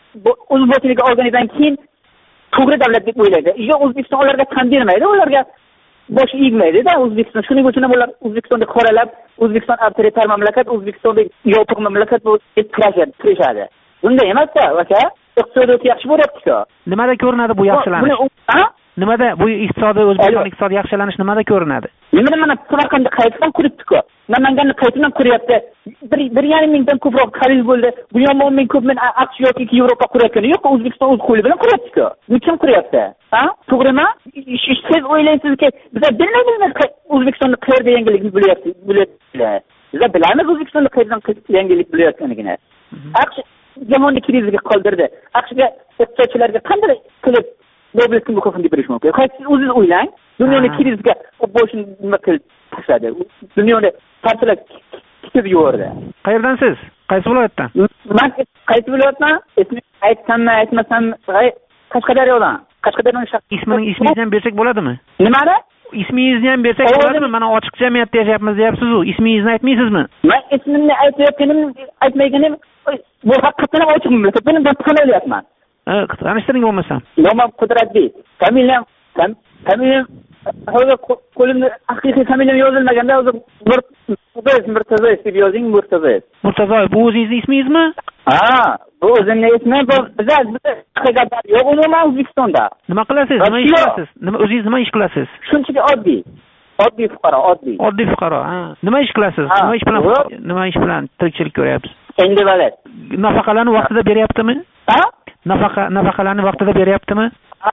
o'z bosimiga olganidan keyin to'g'ri davlat deb o'ylaydi. Yo'q, O'zbekiston ularga tan bermaydi, ularga bosh egmaydi-da O'zbekiston. Shuning uchun ham ular O'zbekistonni qoralab, O'zbekiston avtoritar mamlakat, O'zbekistonda yopiq mamlakat deb turishadi. Bunday emas-da, aka. Iqtisodiyot yaxshi bo'lyapti-ku. Nimada ko'rinadi bu yaxshilanish? Nimada bu iqtisodiy O'zbekiston iqtisodiy yaxshilanish nimada ko'rinadi? Nimada mana Samarqandda qaytadan quribdi-ku. Namanganni qaytadan quryapti. bir yarim mingdan ko'proq xarid bo'ldi. Bu ham o'n ming ko'p men AQSh yoki Yevropa qurayotgani yo'q, O'zbekiston o'z qo'li bilan quryapti-ku. Bu kim quryapti? Ha? To'g'rimi? Siz o'ylaysizki, biz bilmaymiz O'zbekistonda qayerda yangilik bo'lyapti, bo'lyapti. Biz bilamiz O'zbekistonda qayerdan yangilik bo'layotganligini. AQSh jahonni krizga qoldirdi. AQShga iqtisodchilarga qanday qilib Nobel mukofotini berish mumkin? Siz o'zingiz o'ylang. Dunyoni krizga boshini nima qilib tashladi? Dunyoni parchalab ketib yubordi. Qayerdansiz? Qaysi viloyatdan? Men qaysi viloyatdan? Ismini aytsammi, aytmasammi, Qashqadaryodan. Qashqadaryoning ismini ismingizni ham bersak bo'ladimi? Nimani? Ismingizni ham bersak bo'ladimi? Mana ochiq jamiyatda yashayapmiz deyapsiz-ku. Ismingizni aytmaysizmi? Men ismimni aytayotganim, aytmayganim bu haqiqatan ochiq mamlakat. Buni ben tanlayapman. Ha, tanishtiring bo'lmasam. Nomam Qudratbek. Familiyam, familiyam hozir qo'limda haqiqiy familiyam yozilmaganda hozir Murtazoyev, Murtazoyev deb yozing, Murtazoyev. Murtazoyev, bu o'zingizning ismingizmi? Ha, bu o'zimning ismim. Bu bizlar haqiqatan yo'q, umuman O'zbekistonda. Nima qilasiz? Nima ish qilasiz? Nima o'zingiz nima ish qilasiz? Shunchaki oddiy. Oddiy fuqaro, oddiy. Oddiy fuqaro, ha. Nima ish qilasiz? Nima ish bilan nima ish bilan tirikchilik ko'ryapsiz? Endi valet. Nafaqalarni vaqtida beryaptimi? Ha? Nafaqa nafaqalarni vaqtida beryaptimi?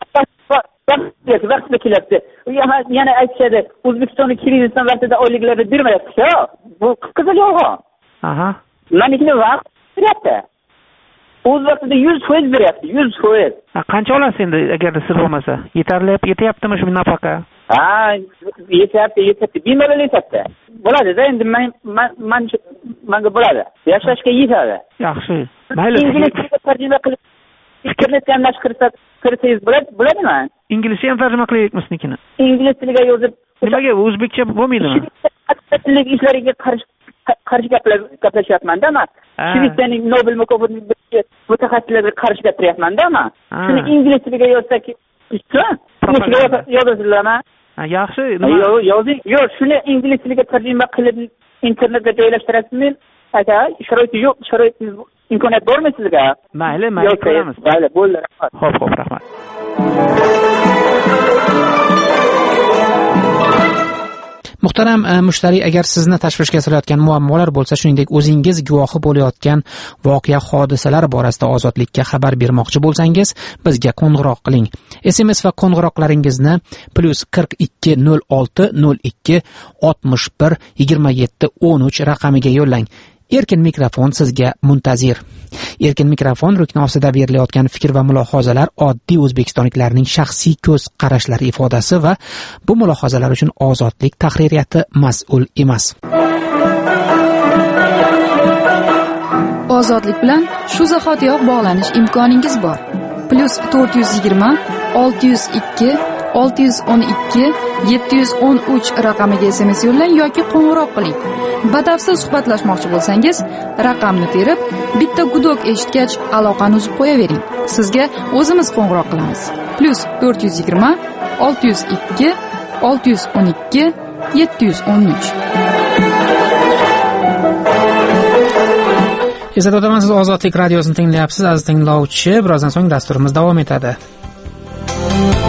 Vaqtida kelyapti. Yana aytishadi, O'zbekistonning krizdan vaqtida oyliklarni bermayapti. Bu qizil yolg'on. Aha. Manikini vaqt beryapti. O'z vaqtida yuz foiz beryapti, yuz foiz. Qancha olasiz endi agarda sir bo'lmasa? Yetarli, yetyaptimi shu nafaqa? Ha, yetyapti, yetyapti. Bemalol yetyapti. Bo'ladi-da, endi men men menga bo'ladi. Yashashga yetadi. Yaxshi. Mayli. Ingliz tilida tarjima qilib fikrni tanlashtirsak, kirsangiz bo'ladi, bo'ladimi? Inglizcha ham tarjima qilyapmiz sinikini. Ingliz tiliga yozib, nimaga o'zbekcha bo'lmaydimi? Tillik ishlariga qarshi qarshi gaplashyapmanda man. Shvetsiyaning Nobel mukofotini mutaxassislarga qarshi gapiryapmanda man. Shuni ingliz tiliga yozsak, yozasizlarmi? Yaxshi, yo'q, yozing. Yo'q, shuni ingliz tiliga tarjima qilib internetga joylashtirasizmi? Aka, sharoit yo'q, sharoit imkoniyat bormi sizga? Mayli, mayli ko'ramiz. Mayli, bo'ldi. Xo'p, xo'p, rahmat. Muhtaram mushtariy, agar sizni tashvishga solayotgan muammolar bo'lsa, shuningdek o'zingiz guvohi bo'layotgan voqea hodisalar borasida ozodlikka xabar bermoqchi bo'lsangiz, bizga qo'ng'iroq qiling. S M S va qo'ng'iroqlaringizni plus qirq ikki nol olti nol ikki oltmish bir yigirma yetti o'n uch raqamiga yo'llang. Erkin mikrofon sizga muntazir. Erkin mikrofon rukni ostida berilayotgan fikr va mulohazalar oddiy o'zbekistonliklarning shaxsiy ko'z qarashlari ifodasi va bu mulohazalar uchun ozodlik tahririyati mas'ul emas. Ozodlik bilan shu zahotiyoq bog'lanish imkoningiz bor. Plus to'rt yuz yigirma olti yuz ikki olti yuz o'n ikki yetti yuz o'n uch raqamiga S M S yo'llang yoki qo'ng'iroq qiling. Batafsil suhbatlashmoqchi bo'lsangiz, raqamni terib, bitta gudok eshitgach aloqani uzib qo'yavering. Sizga o'zimiz qo'ng'iroq qilamiz. Plus to'rt yuz yigirma olti yuz ikki olti yuz o'n ikki yetti yuz o'n uch. Eslatib o'taman, siz Ozodlik radiosini tinglayapsiz, aziz tinglovchi. Birozdan so'ng dasturimiz davom etadi.